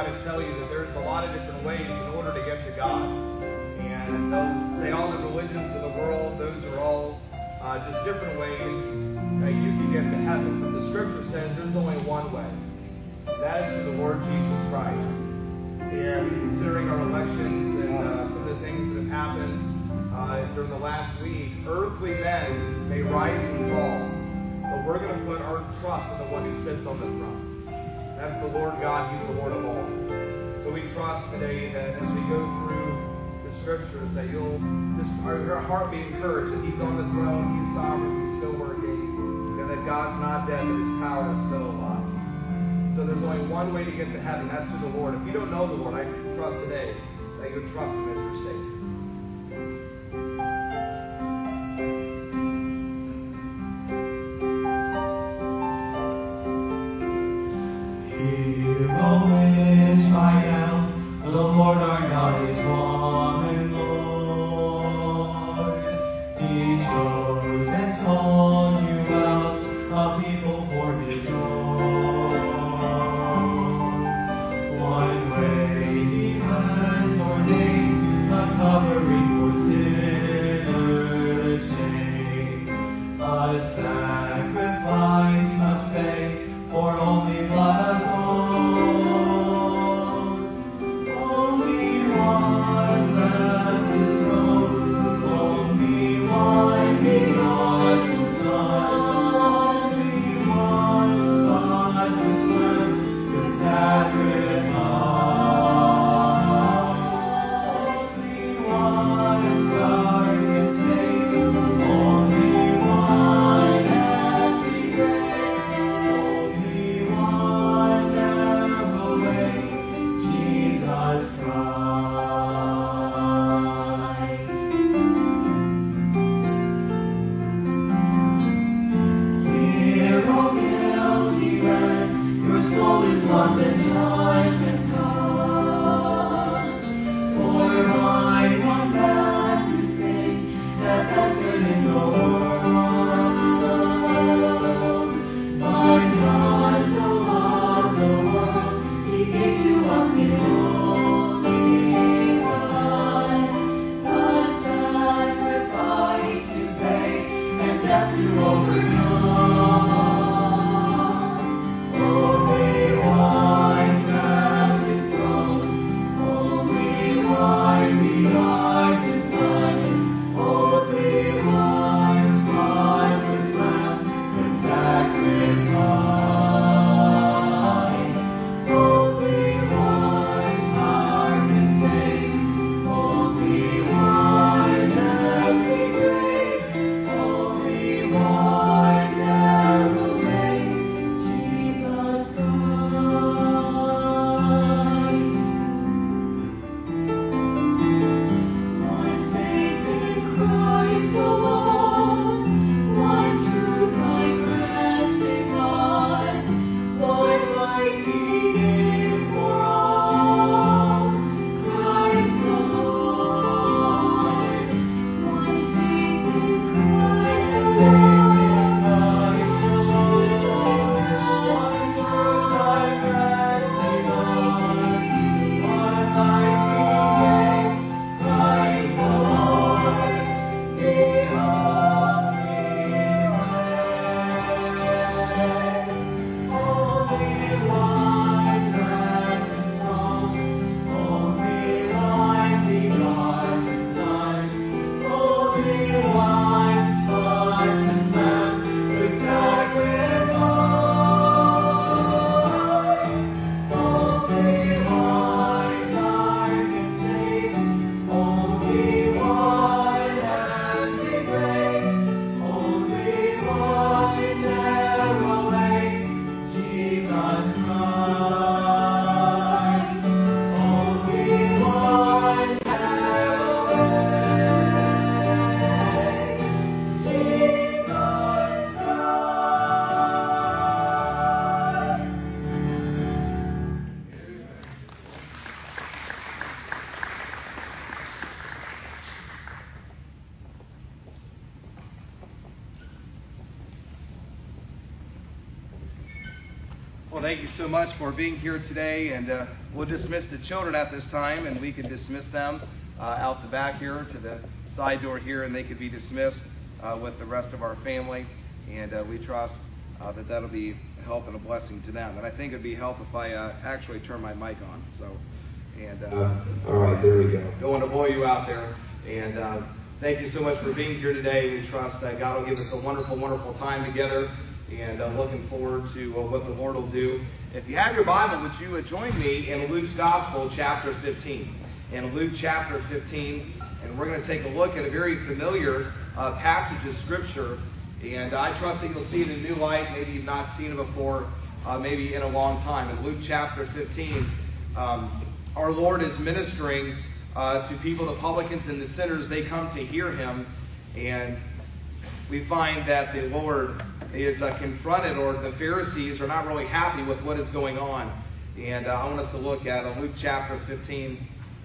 to tell you that there's a lot of different ways in order to get to God. And they'll say all the religions of the world, those are all just different ways that you can get to heaven. But the scripture says there's only one way. That is through the Lord Jesus Christ. And considering our elections and some of the things that have happened during the last week, earthly men may rise and fall, but we're going to put our trust in the one who sits on the throne. That's the Lord God. He's the Lord of all. So we trust today that as we go through the scriptures, that you'll just our heart be encouraged that He's on the throne, He's sovereign, He's still working, and that God's not dead, but His power is still alive. So there's only one way to get to heaven. That's through the Lord. If you don't know the Lord, I trust today that you trust Him as your Savior. Always cry out, the Lord our God is one Lord. He chose and called you out, a people for His own. One way He has ordained, a covering for sinners' shame, a sacrifice of faith for only blood. Well, thank you so much for being here today, and We'll dismiss the children at this time, and we can dismiss them out the back here to the side door here, and they could be dismissed with the rest of our family. And we trust that that'll be a help and a blessing to them. And I think it'd be help if I actually turn my mic on. All right, there we go. Don't want to blow you out there. And thank you so much for being here today. We trust that God will give us a wonderful, wonderful time together. And looking forward to what the Lord will do. If you have your Bible, would you join me in Luke's Gospel, chapter 15. In Luke chapter 15, and we're going to take a look at a very familiar passage of Scripture. And I trust that you'll see it in a new light. Maybe you've not seen it before, maybe in a long time. In Luke chapter 15, our Lord is ministering to people, the publicans and the sinners. They come to hear Him, and we find that the Lord is confronted, or the Pharisees are not really happy with what is going on. And I want us to look at Luke chapter 15,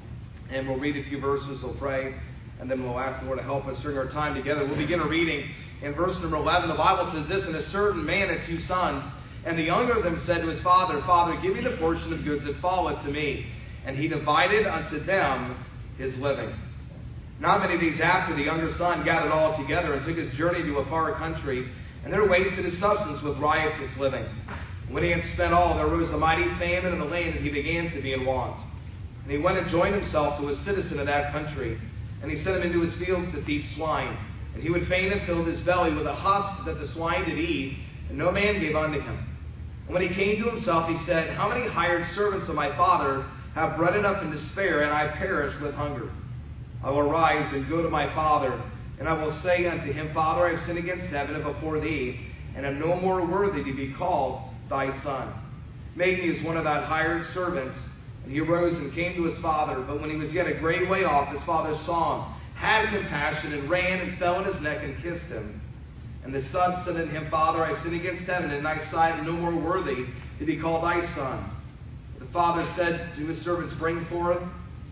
and we'll read a few verses, we'll pray, and then we'll ask the Lord to help us during our time together. We'll begin reading in verse number 11. The Bible says this: "And a certain man had 2 sons, and the younger of them said to his father, Father, give me the portion of goods that falleth to me. And he divided unto them his living. Not many days after, the younger son gathered all together and took his journey to a far country, and there wasted his substance with riotous living. When he had spent all, there arose a mighty famine in the land, and he began to be in want. And he went and joined himself to a citizen of that country, and he sent him into his fields to feed swine. And he would fain have filled his belly with the husks that the swine did eat, and no man gave unto him. And when he came to himself, he said, How many hired servants of my father have bread enough and to spare, and I perish with hunger? I will arise and go to my father, and I will say unto him, Father, I have sinned against heaven and before thee, and am no more worthy to be called thy son. Make me as one of thy hired servants. And he arose and came to his father. But when he was yet a great way off, his father saw him, had compassion, and ran and fell on his neck and kissed him. And the son said unto him, Father, I have sinned against heaven and in thy sight, and no more worthy to be called thy son. The father said to his servants, Bring forth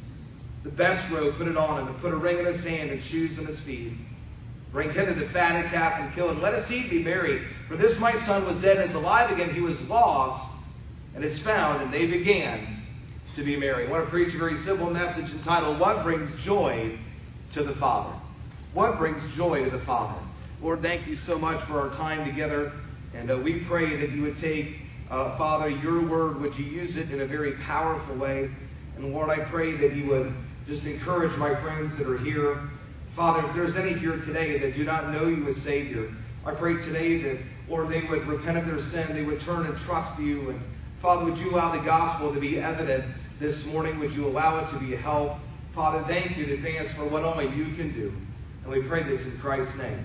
the best robe, put it on him, and put a ring in his hand and shoes in his feet. Bring hither the fatted calf and kill it. Let us eat, be merry. For this my son was dead and is alive again. He was lost and is found. And they began to be merry. I want to preach a very simple message entitled, What Brings Joy to the Father? What brings joy to the Father? Lord, thank you so much for our time together. And we pray that you would take, Father, your word, would you use it in a very powerful way. And Lord, I pray that you would just encourage my friends that are here. Father, if there's any here today that do not know you as Savior, I pray today that, Lord, they would repent of their sin, they would turn and trust you. And Father, would you allow the gospel to be evident this morning? Would you allow it to be a help? Father, thank you in advance for what only you can do. And we pray this in Christ's name.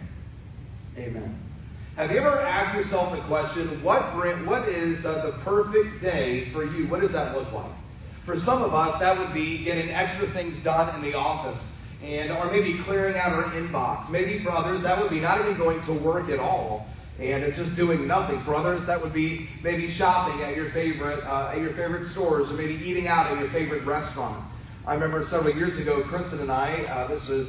Amen. Have you ever asked yourself the question, what is the perfect day for you? What does that look like? For some of us, that would be getting extra things done in the office, or maybe clearing out our inbox. Maybe for others, that would be not even going to work at all, and it's just doing nothing. For others, that would be maybe shopping at your favorite stores, or maybe eating out at your favorite restaurant. I remember several years ago, Kristen and I, this was,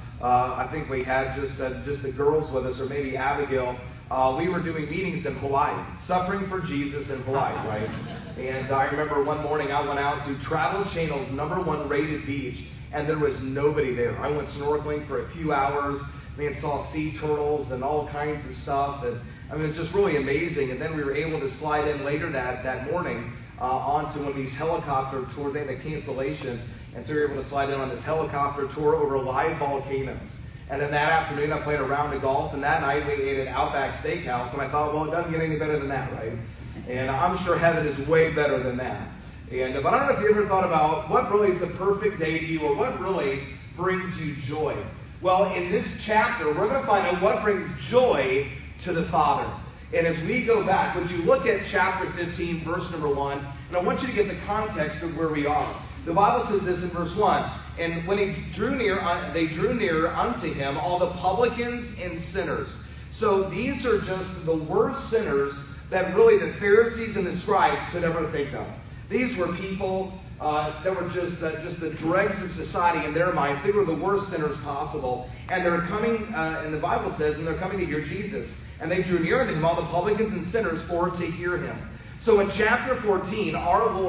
I think we had just the girls with us, or maybe Abigail. We were doing meetings in Hawaii, Suffering for Jesus in Hawaii, right? And I remember one morning I went out to Travel Channel's #1 rated beach, and there was nobody there. I went snorkeling for a few hours, and saw sea turtles and all kinds of stuff. And I mean, it's just really amazing. And then we were able to slide in later that morning onto one of these helicopter tours. They had a cancellation, and so we were able to slide in on this helicopter tour over live volcanoes. And then that afternoon, I played a round of golf, and that night we ate at Outback Steakhouse, and I thought, well, it doesn't get any better than that, right? And I'm sure heaven is way better than that. But I don't know if you ever thought about what really is the perfect day to you, or what really brings you joy. Well, in this chapter, we're going to find out what brings joy to the Father. And as we go back, would you look at chapter 15, verse number 1, and I want you to get the context of where we are. The Bible says this in verse 1, And when he drew near, they drew near unto him all the publicans and sinners. So these are just the worst sinners that really the Pharisees and the scribes could ever think of. These were people that were just the dregs of society in their minds. They were the worst sinners possible. And they're coming, and the Bible says, and they're coming to hear Jesus. And they drew near unto him all the publicans and sinners for to hear him. So in chapter 14, our Lord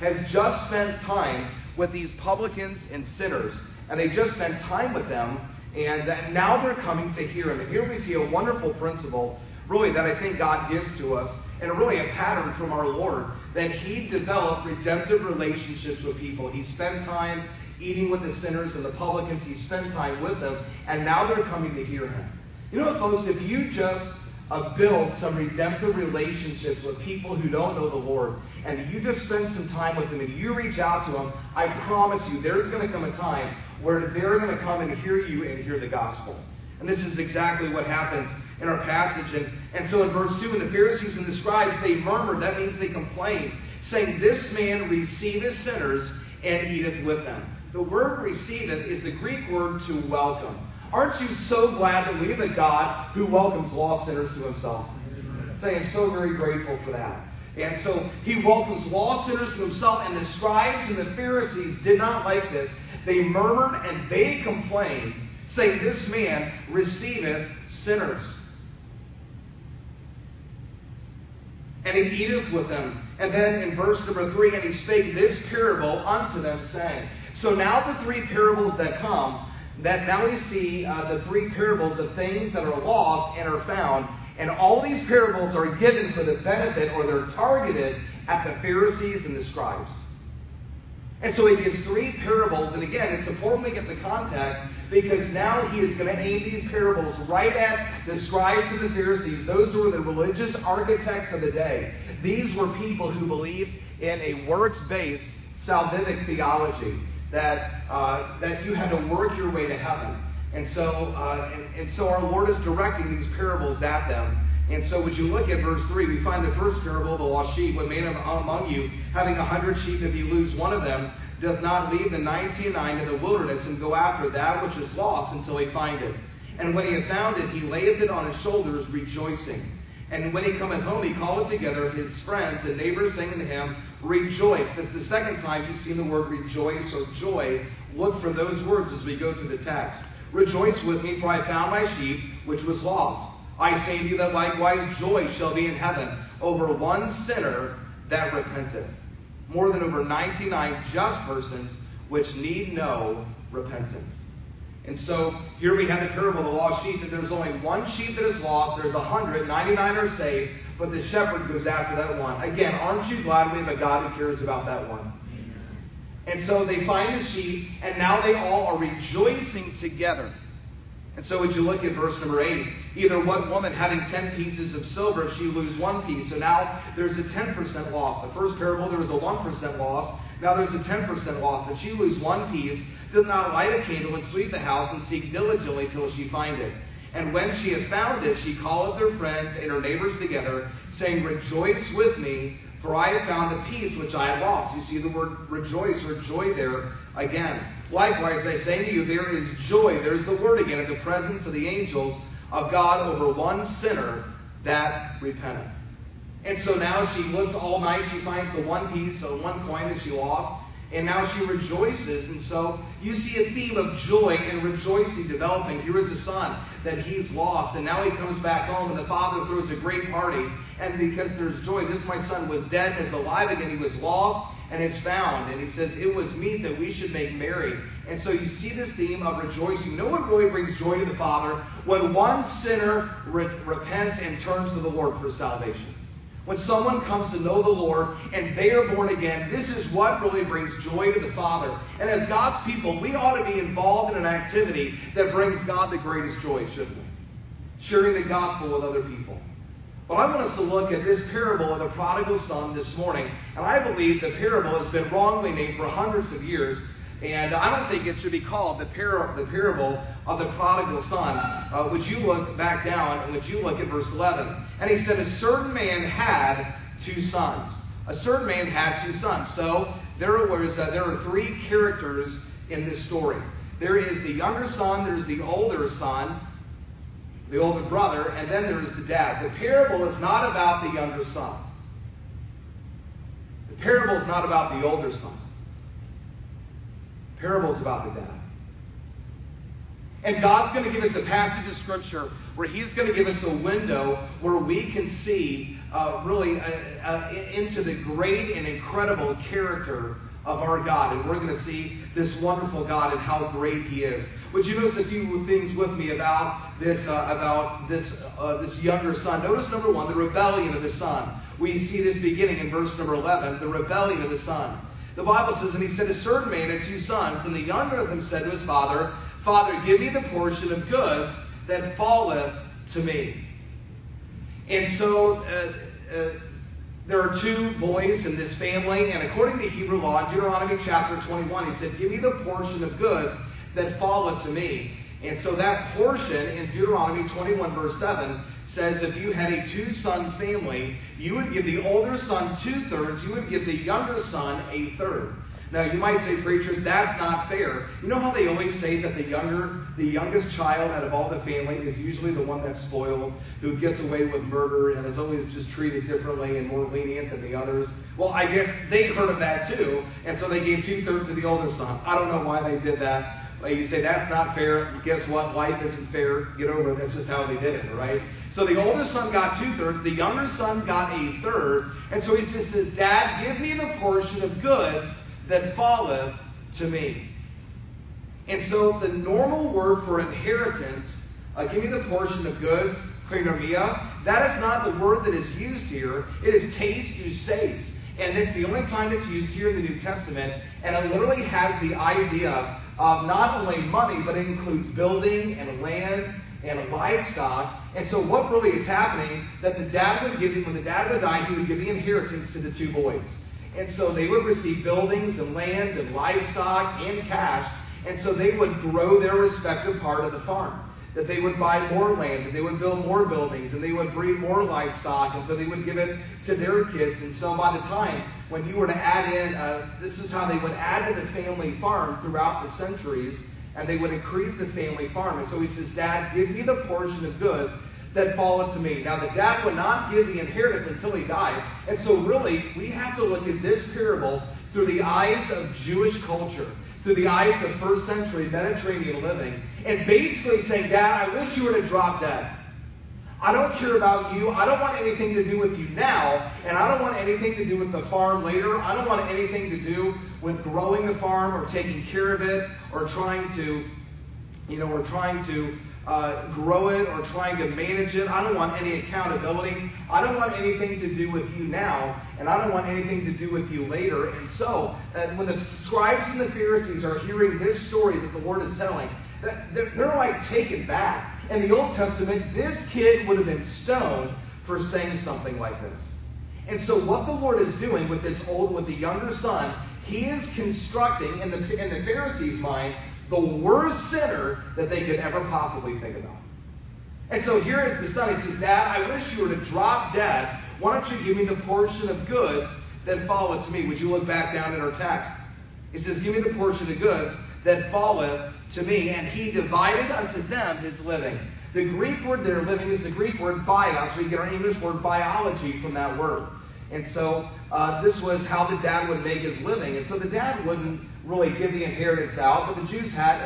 has just spent time with these publicans and sinners. And they just spent time with them, and now they're coming to hear him. And here we see a wonderful principle, really, that I think God gives to us, and really a pattern from our Lord, that he developed redemptive relationships with people. He spent time eating with the sinners and the publicans. He spent time with them, and now they're coming to hear him. You know what, folks? If you just build some redemptive relationships with people who don't know the Lord, and you just spend some time with them, and you reach out to them, I promise you, there's going to come a time where they're going to come and hear you and hear the gospel. And this is exactly what happens in our passage. And so in verse 2, when the Pharisees and the scribes, they murmured, that means they complained, saying, this man receiveth sinners and eateth with them. The word receiveth is the Greek word to welcome. Aren't you so glad that we have a God who welcomes lost sinners to himself? Say, I'm so very grateful for that. And so he welcomes lost sinners to himself, and the scribes and the Pharisees did not like this. They murmured and they complained, saying, this man receiveth sinners, and he eateth with them. And then in verse number 3, and he spake this parable unto them, saying. So now the three parables that come, that now we see the three parables of things that are lost and are found. And all these parables are given for the benefit, or they're targeted at the Pharisees and the scribes. And so he gives three parables. And again, it's important we get the context, because now he is going to aim these parables right at the scribes and the Pharisees. Those were the religious architects of the day. These were people who believed in a works-based salvific theology, that you had to work your way to heaven. And so our Lord is directing these parables at them. And so would you look at verse 3, we find the first parable, the lost sheep. What man among you, having 100 sheep, if you lose one of them, doth not leave the 99 in the wilderness and go after that which is lost until he find it? And when he hath found it, he layeth it on his shoulders, rejoicing. And when he cometh home, he calleth together his friends and neighbors, saying to him, rejoice. That's the second time you've seen the word rejoice or joy. Look for those words as we go through the text. Rejoice with me, for I found my sheep, which was lost. I say to you that likewise joy shall be in heaven over one sinner that repenteth, more than over 99 just persons which need no repentance. And so here we have the parable of the lost sheep, that there's only one sheep that is lost. There's 100, 99 are saved, but the shepherd goes after that one. Again, aren't you glad we have a God who cares about that one? And so they find the sheep, and now they all are rejoicing together. And so would you look at verse number 8? Either what woman having 10 pieces of silver, if she lose one piece. So now there's a 10% loss. The first parable, there was a 1% loss. Now there's a 10% loss. If she lose one piece, does not light a candle and sweep the house and seek diligently till she find it. And when she hath found it, she calleth her friends and her neighbors together, saying, rejoice with me, for I have found the piece which I had lost. You see the word rejoice or joy there again. Likewise, I say to you, there is joy, there's the word again, in the presence of the angels of God over one sinner that repenteth. And so now she looks all night, she finds the one piece, so one coin that she lost, and now she rejoices. And so you see a theme of joy and rejoicing developing. Here is the son that he's lost, and now he comes back home, and the father throws a great party. And because there's joy, this my son was dead and is alive again. He was lost and is found. And he says, it was meet that we should make merry. And so you see this theme of rejoicing. No one really brings joy to the Father when one sinner repents and turns to the Lord for salvation. When someone comes to know the Lord and they are born again, this is what really brings joy to the Father. And as God's people, we ought to be involved in an activity that brings God the greatest joy, shouldn't we? Sharing the gospel with other people. But I want us to look at this parable of the prodigal son this morning. And I believe the parable has been wrongly named for hundreds of years. And I don't think it should be called the parable of the prodigal son. Would you look back down and would you look at verse 11? And he said, a certain man had two sons. A certain man had two sons. So there are three characters in this story. There is the younger son, there's the older son, the older brother, and then there is the dad. The parable is not about the younger son. The parable is not about the older son. The parable is about the dad. And God's going to give us a passage of Scripture where He's going to give us a window where we can see into the great and incredible character of our God. And we're going to see this wonderful God and how great He is. Would you notice a few things with me about this younger son? Notice, number one, the rebellion of the son. We see this beginning in verse number 11, the rebellion of the son. The Bible says, and he said, a certain man had 2 sons, and the younger of them said to his father, Father, give me the portion of goods that falleth to me. And so there are 2 boys in this family, and according to Hebrew law, in Deuteronomy chapter 21, he said, give me the portion of goods that falleth to me. And so that portion in Deuteronomy 21 verse 7 says if you had a 2-son family, you would give the older son 2/3, you would give the younger son 1/3. Now you might say, preacher, that's not fair. You know how they always say that the youngest child out of all the family is usually the one that's spoiled, who gets away with murder and is always just treated differently and more lenient than the others? Well, I guess they heard of that too, and so they gave 2/3 to the older son. I don't know why they did that. You say, that's not fair. Guess what? Life isn't fair. Get over it. That's just how they did it, right? So the older son got 2/3. The younger son got 1/3. And so he says, Dad, give me the portion of goods that falleth to me. And so the normal word for inheritance, give me the portion of goods, koinonia, that is not the word that is used here. It is tes euseis. And it's the only time it's used here in the New Testament. And it literally has the idea of not only money, but it includes building and land and livestock. And so what really is happening, that the dad would give, when the dad would die, he would give the inheritance to the 2 boys. And so they would receive buildings and land and livestock and cash. And so they would grow their respective part of the farm. That they would buy more land, and they would build more buildings, and they would breed more livestock, and so they would give it to their kids. And so by the time when you were to add in, this is how they would add to the family farm throughout the centuries, and they would increase the family farm. And so he says, Dad, give me the portion of goods that falleth to me. Now the dad would not give the inheritance until he died. And so really, we have to look at this parable through the eyes of Jewish culture, through the eyes of first century Mediterranean living, and basically saying, Dad, I wish you were to drop dead. I don't care about you. I don't want anything to do with you now, and I don't want anything to do with the farm later. I don't want anything to do with growing the farm or taking care of it or trying to grow it or trying to manage it. I don't want any accountability. I don't want anything to do with you now, and I don't want anything to do with you later. And so, when the scribes and the Pharisees are hearing this story that the Lord is telling, they're like taken back. In the Old Testament, this kid would have been stoned for saying something like this. And so what the Lord is doing with the younger son, He is constructing, in the Pharisees' mind, the worst sinner that they could ever possibly think about. And so here is the son. He says, Dad, I wish you were to drop dead. Why don't you give me the portion of goods that falleth to me? Would you look back down at our text? It says, give me the portion of goods that falleth to me. And he divided unto them his living. The Greek word there, living, is the Greek word bios. We get our English word biology from that word. And so this was how the dad would make his living. And so the dad wouldn't really give the inheritance out, but the Jews had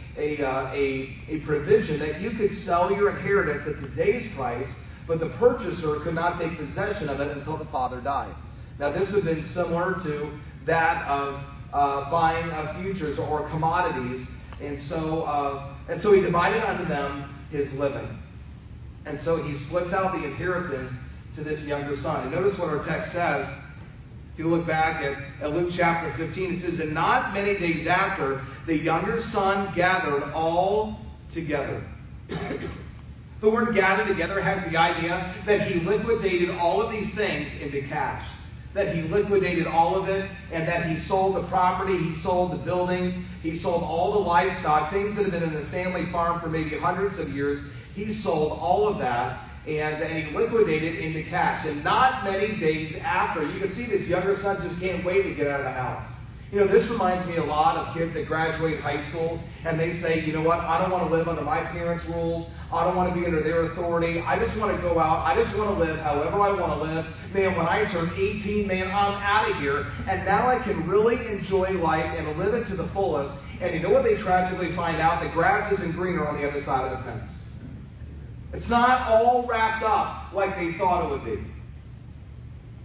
a provision that you could sell your inheritance at today's price, but the purchaser could not take possession of it until the father died. Now this would have been similar to that of buying futures or commodities, and so he divided unto them his living. And so he splits out the inheritance to this younger son. And notice what our text says. If you look back at Luke chapter 15, it says, and not many days after, the younger son gathered all together. The word gather together has the idea that he liquidated all of these things into cash. That he liquidated all of it, and that he sold the property, he sold the buildings, he sold all the livestock, things that have been in the family farm for maybe hundreds of years. He sold all of that, and he liquidated into cash. And not many days after, you can see this younger son just can't wait to get out of the house. You know, this reminds me a lot of kids that graduate high school, and they say, you know what, I don't want to live under my parents' rules. I don't want to be under their authority. I just want to go out. I just want to live however I want to live. Man, when I turn 18, man, I'm out of here. And now I can really enjoy life and live it to the fullest. And you know what they tragically find out? The grass isn't greener on the other side of the fence. It's not all wrapped up like they thought it would be.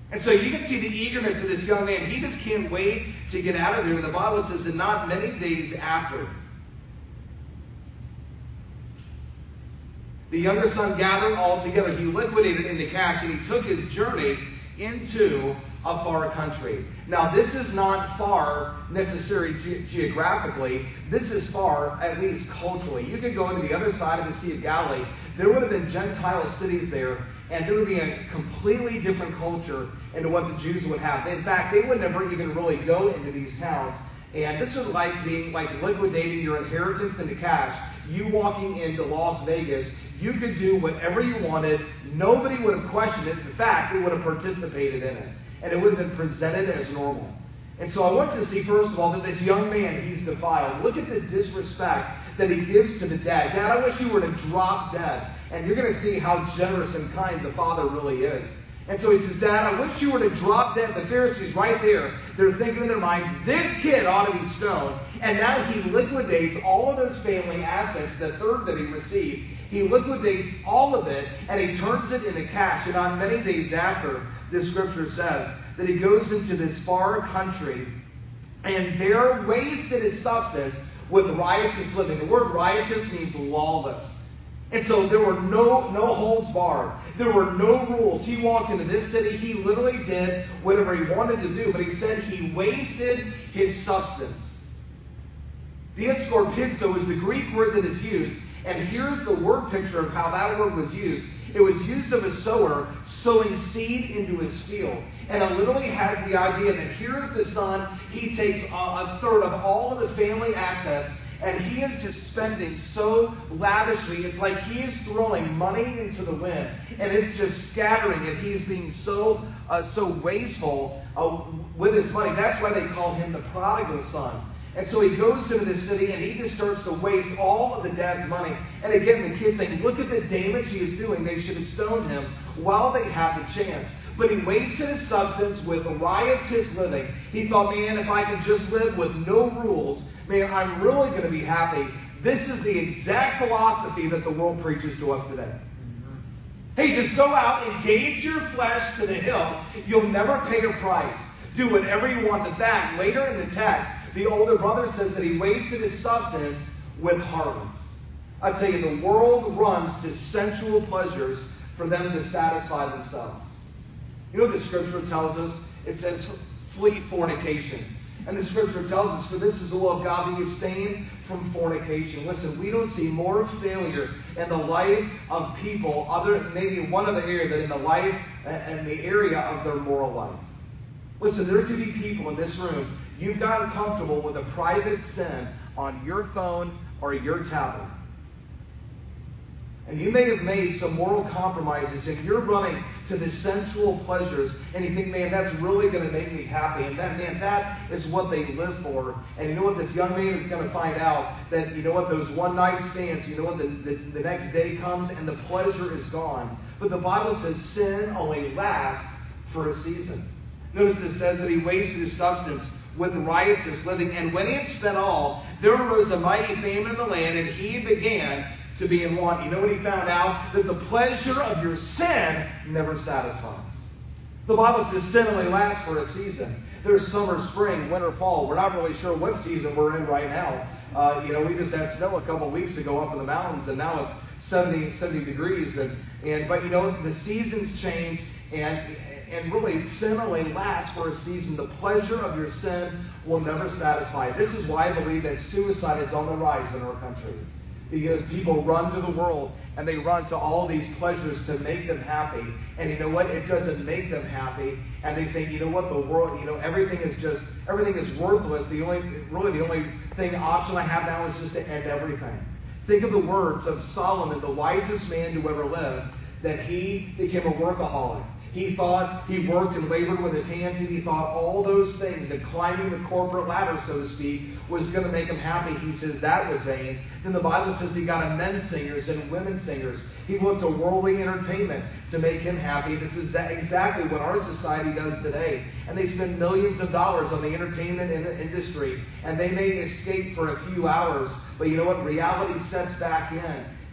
And so you can see the eagerness of this young man. He just can't wait to get out of there. And the Bible says that not many days after, the younger son gathered all together. He liquidated into cash, and he took his journey into a far country. Now, this is not far necessarily geographically. This is far, at least culturally. You could go to the other side of the Sea of Galilee. There would have been Gentile cities there, and there would be a completely different culture into what the Jews would have. In fact, they would never even really go into these towns. And this was like liquidating your inheritance into cash. You walking into Las Vegas, you could do whatever you wanted. Nobody would have questioned it. In fact, they would have participated in it. And it would have been presented as normal. And so I want you to see, first of all, that this young man, he's defiled. Look at the disrespect that he gives to the dad. Dad, I wish you were to drop dead. And you're going to see how generous and kind the father really is. And so he says, Dad, I wish you were to drop dead. The Pharisees right there, they're thinking in their minds, this kid ought to be stoned. And now he liquidates all of those family assets, the third that he received. He liquidates all of it, and he turns it into cash. And not many days after, this scripture says that he goes into this far country, and there wasted his substance with riotous living. The word riotous means lawless. And so there were no holds barred. There were no rules. He walked into this city. He literally did whatever he wanted to do. But he said he wasted his substance. Diascorpizo is the Greek word that is used. And here's the word picture of how that word was used. It was used of a sower sowing seed into his field. And it literally has the idea that here's the son. He takes a third of all of the family assets, and he is just spending so lavishly. It's like he is throwing money into the wind, and it's just scattering it. He's being so wasteful with his money. That's why they call him the prodigal son. And so he goes into the city, and he just starts to waste all of the dad's money. And again, the kids think, look at the damage he is doing. They should have stoned him while they had the chance. But he wasted his substance with riotous living. He thought, man, if I can just live with no rules, man, I'm really going to be happy. This is the exact philosophy that the world preaches to us today. Hey, just go out, engage your flesh to the hill. You'll never pay a price. Do whatever you want. In fact, later in the text, the older brother says that he wasted his substance with harlots. I tell you, the world runs to sensual pleasures for them to satisfy themselves. You know what the scripture tells us? It says, flee fornication. And the scripture tells us, for this is the will of God, that you abstain from fornication. Listen, we don't see more failure in the life of people, other maybe in one other area, than in the life and the area of their moral life. Listen, there could be people in this room, you've gotten comfortable with a private sin on your phone or your tablet. And you may have made some moral compromises, and you're running to the sensual pleasures, and you think, man, that's really going to make me happy. And that is what they live for. And you know what? This young man is going to find out that, you know what, those one night stands, you know what, the next day comes, and the pleasure is gone. But the Bible says sin only lasts for a season. Notice it says that he wasted his substance with riotous living, and when he had spent all, there arose a mighty famine in the land, and he began to be in want. You know what he found out? That the pleasure of your sin never satisfies. The Bible says sin only lasts for a season. There's summer, spring, winter, fall. We're not really sure what season we're in right now. We just had snow a couple weeks ago up in the mountains, and now it's 70 degrees. But the seasons change, and really sin only lasts for a season. The pleasure of your sin will never satisfy. This is why I believe that suicide is on the rise in our country. Because people run to the world, and they run to all these pleasures to make them happy. And you know what? It doesn't make them happy. And they think, you know what? The world, everything is worthless. The only thing option I have now is just to end everything. Think of the words of Solomon, the wisest man to ever live, that he became a workaholic. He thought he worked and labored with his hands, and he thought all those things, and climbing the corporate ladder, so to speak, was going to make him happy. He says that was vain. Then the Bible says he got a men singers and women singers. He looked to worldly entertainment to make him happy. This is exactly what our society does today. And they spend millions of dollars on the entertainment industry, and they may escape for a few hours, but you know what? Reality sets back in.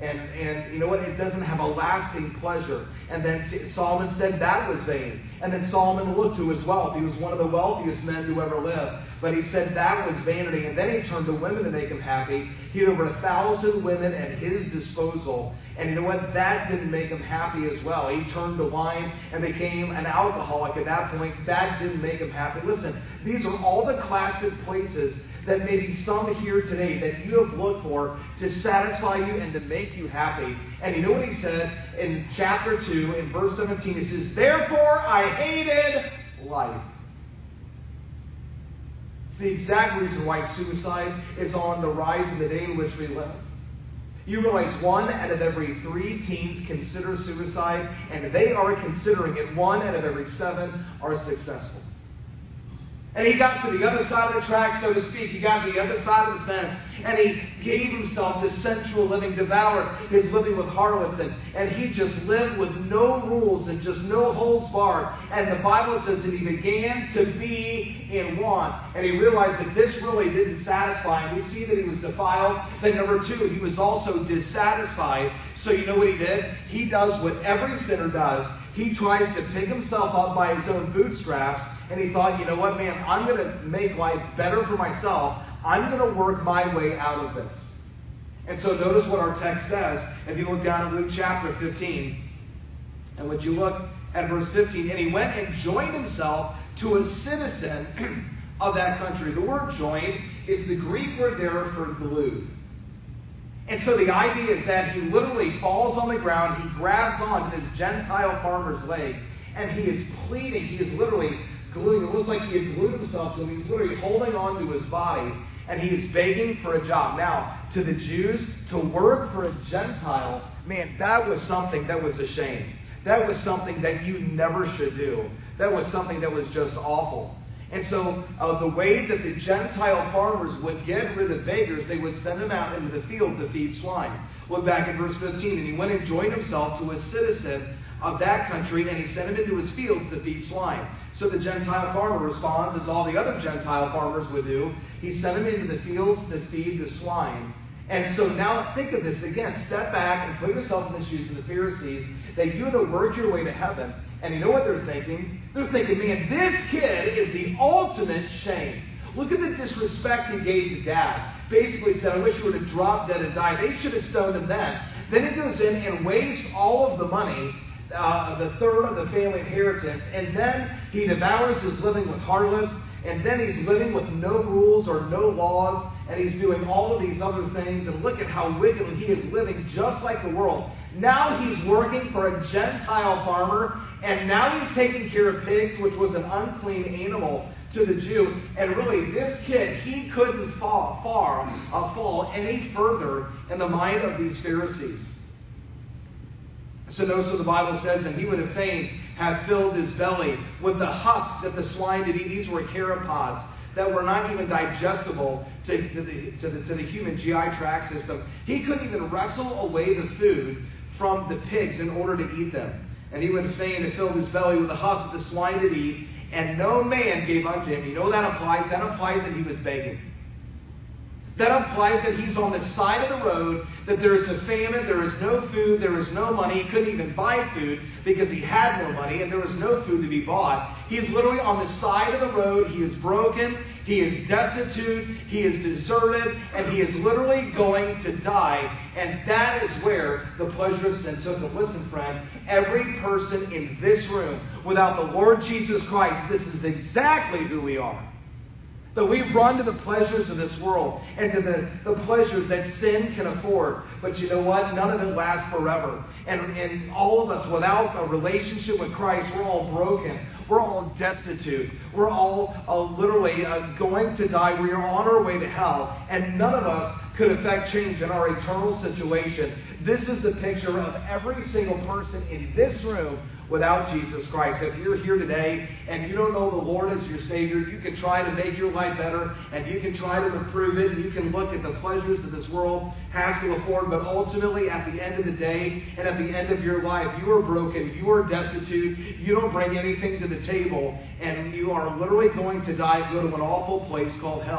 And you know what? It doesn't have a lasting pleasure. And then Solomon said that was vain. And then Solomon looked to his wealth. He was one of the wealthiest men to ever live. But he said that was vanity. And then he turned to women to make him happy. He had over 1,000 women at his disposal. And you know what? That didn't make him happy as well. He turned to wine and became an alcoholic at that point. That didn't make him happy. Listen, these are all the classic places that maybe some here today that you have looked for to satisfy you and to make you happy. And you know what he said in chapter 2, in verse 17? He says, "Therefore I hated life." It's the exact reason why suicide is on the rise in the day in which we live. You realize 1 out of every 3 teens consider suicide, and they are considering it. 1 out of every 7 are successful. And he got to the other side of the track, so to speak. He got to the other side of the fence, and he gave himself to sensual living, devoured his living with harlots, and he just lived with no rules and just no holds barred. And the Bible says that he began to be in want, and he realized that this really didn't satisfy him. We see that he was defiled. Then number 2, he was also dissatisfied. So you know what he did? He does what every sinner does. He tries to pick himself up by his own bootstraps. And he thought, you know what, man, I'm going to make life better for myself. I'm going to work my way out of this. And so notice what our text says. If you look down at Luke chapter 15, and when you look at verse 15, and he went and joined himself to a citizen of that country. The word joined is the Greek word there for glued. And so the idea is that he literally falls on the ground, he grabs on to this Gentile farmer's legs, and he is pleading, he is literally gluing. It looks like he had glued himself to him. He's literally holding on to his body, and he is begging for a job. Now, to the Jews, to work for a Gentile, man, that was something that was a shame. That was something that you never should do. That was something that was just awful. And so the way that the Gentile farmers would get rid of beggars, they would send them out into the field to feed swine. Look back at verse 15. And he went and joined himself to a citizen of that country, and he sent him into his fields to feed swine. So the Gentile farmer responds as all the other Gentile farmers would do. He sent him into the fields to feed the swine. And so now think of this again. Step back and put yourself in the shoes of the Pharisees, that you had to work your way to heaven. And you know what they're thinking? They're thinking, man, this kid is the ultimate shame. Look at the disrespect he gave to Dad. Basically said, I wish you would have dropped dead and died. They should have stoned him then. Then he goes in and wastes all of the money, the third of the family inheritance, and then he devours his living with harlots, and then he's living with no rules or no laws, and he's doing all of these other things, and look at how wickedly he is living just like the world. Now he's working for a Gentile farmer, and now he's taking care of pigs, which was an unclean animal to the Jew. And really, this kid, he couldn't fall any further in the mind of these Pharisees. So notice what the Bible says, and he would have fain have filled his belly with the husks that the swine did eat. These were caropods that were not even digestible to the human GI tract system. He couldn't even wrestle away the food from the pigs in order to eat them. And he would have fain have filled his belly with the husks that the swine did eat, and no man gave unto him. You know what that implies? That implies that he was begging. That implies that he's on the side of the road, that there is a famine, there is no food, there is no money. He couldn't even buy food because he had no money, and there was no food to be bought. He is literally on the side of the road. He is broken, he is destitute, he is deserted, and he is literally going to die. And that is where the pleasure of sin took him. Listen, friend, every person in this room, without the Lord Jesus Christ, this is exactly who we are. That we run to the pleasures of this world and to the pleasures that sin can afford. But you know what? None of it lasts forever. And all of us, without a relationship with Christ, we're all broken. We're all destitute. We're all literally going to die. We are on our way to hell. And none of us could affect change in our eternal situation. This is the picture of every single person in this room without Jesus Christ. If you're here today and you don't know the Lord as your Savior, you can try to make your life better, and you can try to improve it, and you can look at the pleasures that this world has to afford, but ultimately at the end of the day and at the end of your life, you are broken, you are destitute, you don't bring anything to the table, and you are literally going to die and go to an awful place called hell.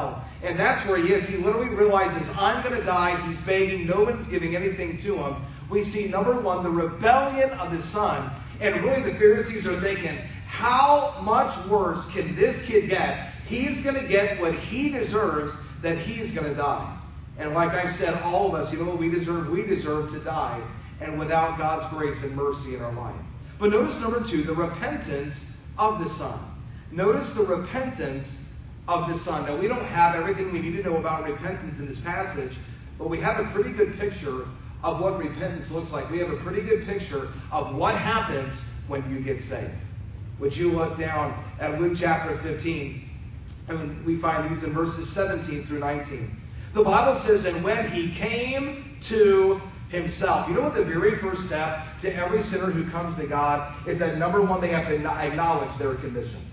And that's where he is. He literally realizes, I'm going to die. He's begging. No one's giving anything to him. We see, number one, the rebellion of the son. And really the Pharisees are thinking, how much worse can this kid get? He's going to get what he deserves, that he's going to die. And like I said, all of us, you know what we deserve? We deserve to die. And without God's grace and mercy in our life. But notice number two, the repentance of the son. Notice the repentance of the son. Now, we don't have everything we need to know about repentance in this passage, but we have a pretty good picture of what repentance looks like. We have a pretty good picture of what happens when you get saved. Would you look down at Luke chapter 15, and we find these in verses 17 through 19. The Bible says, and when he came to himself. You know what the very first step to every sinner who comes to God is that, number one, they have to acknowledge their condition.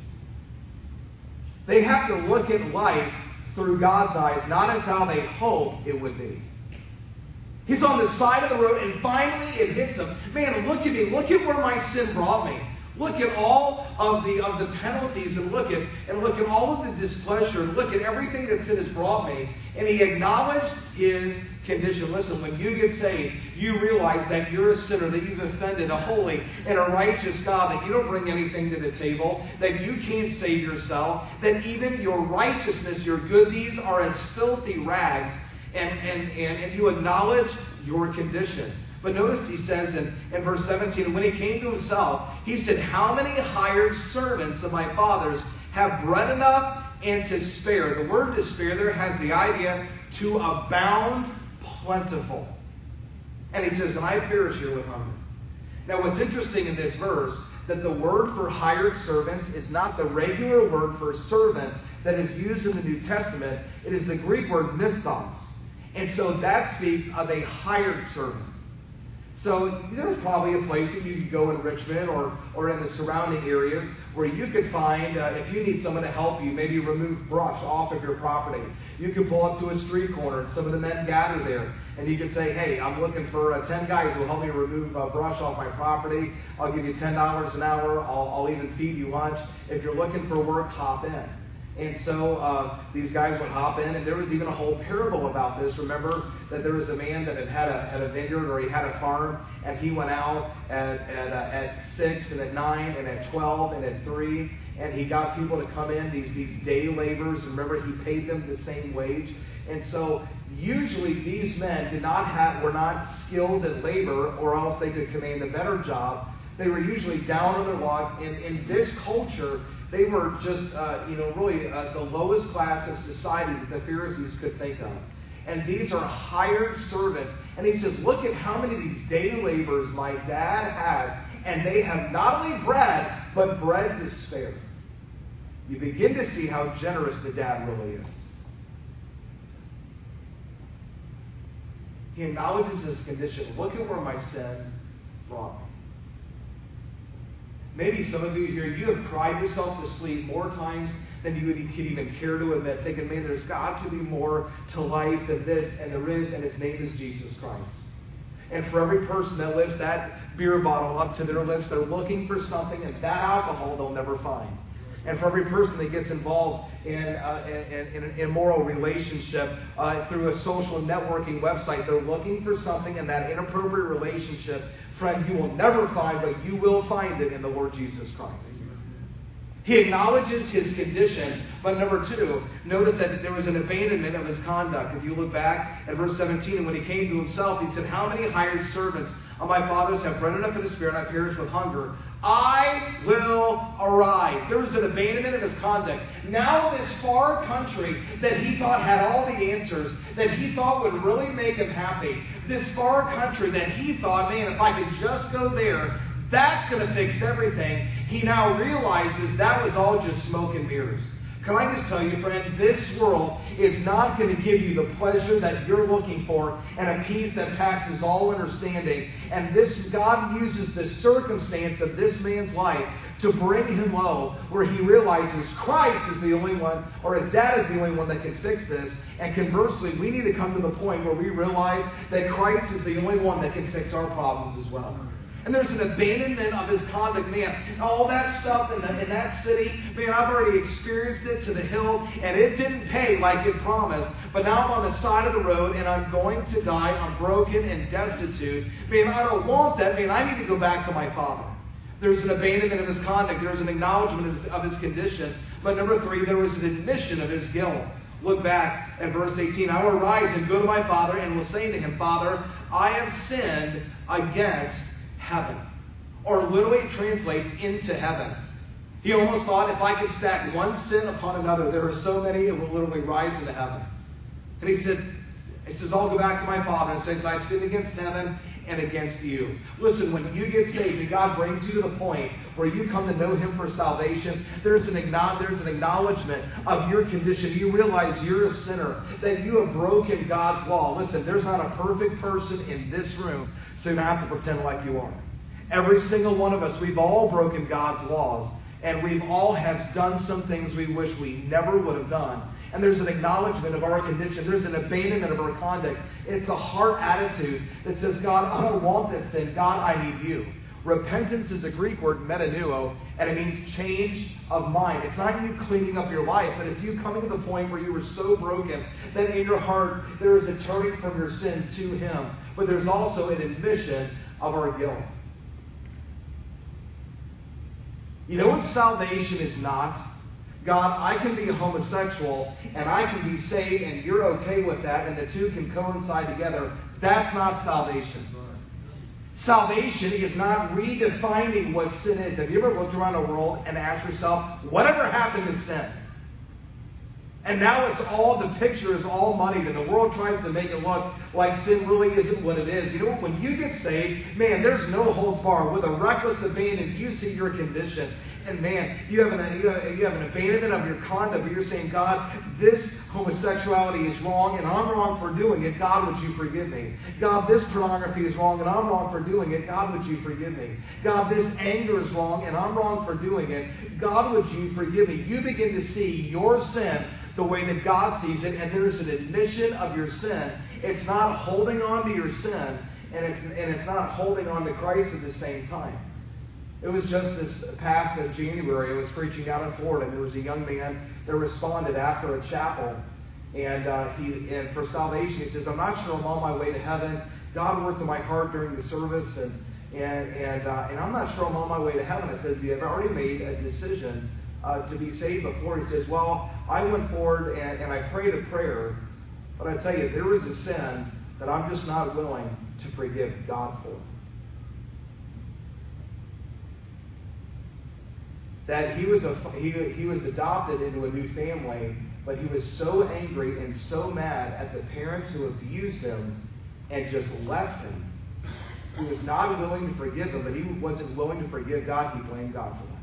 They have to look at life through God's eyes, not as how they hope it would be. He's on the side of the road, and finally it hits him. Man, look at me. Look at where my sin brought me. Look at all of the penalties, and look at all of the displeasure, and look at everything that sin has brought me. And he acknowledged his condition. Listen, when you get saved, you realize that you're a sinner, that you've offended a holy and a righteous God, that you don't bring anything to the table, that you can't save yourself, that even your righteousness, your good deeds are as filthy rags, and you acknowledge your condition. But notice he says in verse 17, when he came to himself, he said, how many hired servants of my father's have bread enough and to spare? The word to spare there has the idea to abound plentiful. And he says, and I perish here with hunger. Now what's interesting in this verse, that the word for hired servants is not the regular word for servant that is used in the New Testament. It is the Greek word misthos. And so that speaks of a hired servant. So there's probably a place that you could go in Richmond or in the surrounding areas where you could find, if you need someone to help you, maybe remove brush off of your property. You could pull up to a street corner and some of the men gather there. And you could say, hey, I'm looking for 10 guys who will help me remove brush off my property. I'll give you $10 an hour. I'll even feed you lunch. If you're looking for work, hop in. And so these guys would hop in, and there was even a whole parable about this. Remember that there was a man that had a vineyard, or he had a farm, and he went out at 6 and at 9 and at 12 and at 3, and he got people to come in, these day laborers. And remember, he paid them the same wage. And so usually these men were not skilled in labor, or else they could command a better job. They were usually down on their luck. In this culture, they were just, really the lowest class of society that the Pharisees could think of. And these are hired servants. And he says, look at how many of these day laborers my dad has. And they have not only bread, but bread to spare. You begin to see how generous the dad really is. He acknowledges his condition. Look at where my sin brought me. Maybe some of you here, you have cried yourself to sleep more times than you could even care to admit, thinking, man, there's got to be more to life than this, and there is, and his name is Jesus Christ. And for every person that lifts that beer bottle up to their lips, they're looking for something, and that alcohol they'll never find. And for every person that gets involved in an immoral relationship through a social networking website, they're looking for something in that inappropriate relationship. Friend, you will never find, but you will find it in the Lord Jesus Christ. He acknowledges his condition, but number two, notice that there was an abandonment of his conduct. If you look back at verse 17, and when he came to himself, he said, how many hired servants of my father's have bread enough in the spirit, and I perish with hunger? I will arise. There was an abandonment of his conduct. Now this far country that he thought had all the answers, that he thought would really make him happy, this far country that he thought, man, if I could just go there, that's going to fix everything. He now realizes that was all just smoke and mirrors. Can I just tell you, friend, this world is not going to give you the pleasure that you're looking for and a peace that passes all understanding. And this, God uses the circumstance of this man's life to bring him low, where he realizes Christ is the only one, or his dad is the only one that can fix this. And conversely, we need to come to the point where we realize that Christ is the only one that can fix our problems as well. And there's an abandonment of his conduct. Man, all that stuff in that city, man, I've already experienced it to the hill, and it didn't pay like it promised. But now I'm on the side of the road, and I'm going to die. I'm broken and destitute. Man, I don't want that. Man, I need to go back to my father. There's an abandonment of his conduct. There's an acknowledgement of his condition. But number 3, there was an admission of his guilt. Look back at verse 18. I will rise and go to my father and will say to him, Father, I have sinned against heaven. Or literally translates into heaven. He almost thought if I could stack one sin upon another, there are so many it will literally rise into heaven. And he says, I'll go back to my father and says, I've sinned against heaven and against you. Listen, when you get saved and God brings you to the point where you come to know him for salvation, there's an acknowledgement of your condition. You realize you're a sinner, that you have broken God's law. Listen, there's not a perfect person in this room, so you don't have to pretend like you are. Every single one of us, we've all broken God's laws, and we've all have done some things we wish we never would have done. And there's an acknowledgement of our condition. There's an abandonment of our conduct. It's a heart attitude that says, God, I don't want that sin. God, I need you. Repentance is a Greek word, metanoeo, and it means change of mind. It's not you cleaning up your life, but it's you coming to the point where you were so broken that in your heart there is a turning from your sin to him. But there's also an admission of our guilt. You know what salvation is not? God, I can be homosexual and I can be saved and you're okay with that and the two can coincide together. That's not salvation. Salvation is not redefining what sin is. Have you ever looked around the world and asked yourself, whatever happened to sin? And now the picture is all muddied and the world tries to make it look like sin really isn't what it is. You know, when you get saved, man, there's no holds barred. With a reckless abandon, you see your condition. And man, you have an abandonment of your conduct, but you're saying, God, this homosexuality is wrong and I'm wrong for doing it. God, would you forgive me? God, this pornography is wrong and I'm wrong for doing it. God, would you forgive me? God, this anger is wrong and I'm wrong for doing it. God, would you forgive me? You begin to see your sin the way that God sees it, and there's an admission of your sin. It's not holding on to your sin, and it's not holding on to Christ at the same time. It was just this past January, I was preaching down in Florida, and there was a young man that responded after a chapel, and for salvation, he says, I'm not sure I'm on my way to heaven. God worked in my heart during the service, and I'm not sure I'm on my way to heaven. I said, have you ever already made a decision to be saved before? He says, well, I went forward and I prayed a prayer, but I tell you, there is a sin that I'm just not willing to forgive God for. That he was adopted into a new family, but he was so angry and so mad at the parents who abused him and just left him. He was not willing to forgive them, but he wasn't willing to forgive God. He blamed God for that.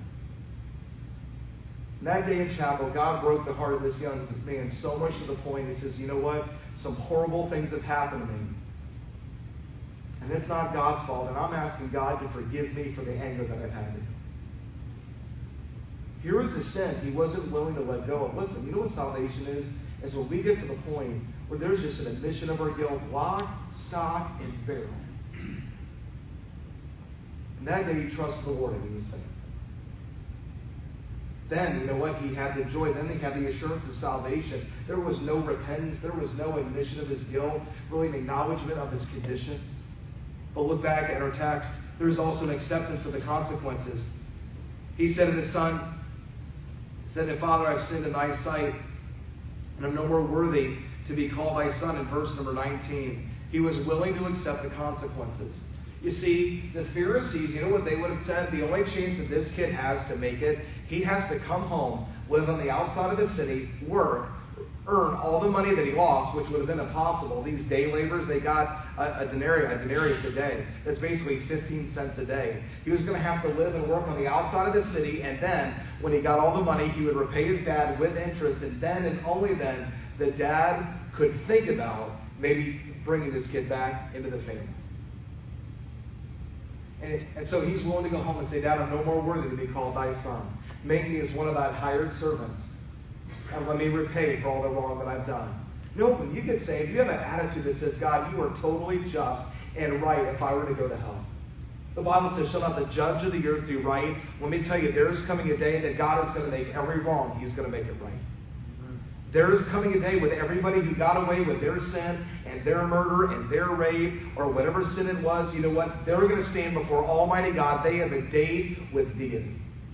And that day in chapel, God broke the heart of this young man so much to the point, he says, you know what? Some horrible things have happened to me. And it's not God's fault, and I'm asking God to forgive me for the anger that I've had to him. Here was the sin he wasn't willing to let go of. Listen, you know what salvation is? Is when we get to the point where there's just an admission of our guilt, lock, stock, and barrel. And that day he trusted the Lord and he was saved. Then, you know what? He had the joy. Then he had the assurance of salvation. There was no repentance. There was no admission of his guilt, really an acknowledgement of his condition. But look back at our text. There's also an acceptance of the consequences. He said to the son, said, Father, I've sinned in thy sight, and I'm no more worthy to be called thy son, in verse number 19. He was willing to accept the consequences. You see, the Pharisees, you know what they would have said? The only chance that this kid has to make it, he has to come home, live on the outside of the city, work, earn all the money that he lost, which would have been impossible. These day laborers, they got a denarius a day. That's basically 15 cents a day. He was going to have to live and work on the outside of the city, and then, when he got all the money, he would repay his dad with interest, and then and only then, the dad could think about maybe bringing this kid back into the family. And so he's willing to go home and say, Dad, I'm no more worthy to be called thy son. Make me as one of thy hired servants. And let me repay for all the wrong that I've done. You know, when you get saved, you have an attitude that says, God, you are totally just and right if I were to go to hell. The Bible says, shall not the judge of the earth do right? Let me tell you, there is coming a day that God is going to make every wrong. He's going to make it right. There is coming a day with everybody who got away with their sin and their murder and their rape or whatever sin it was, you know what? They're going to stand before Almighty God. They have a date with deity.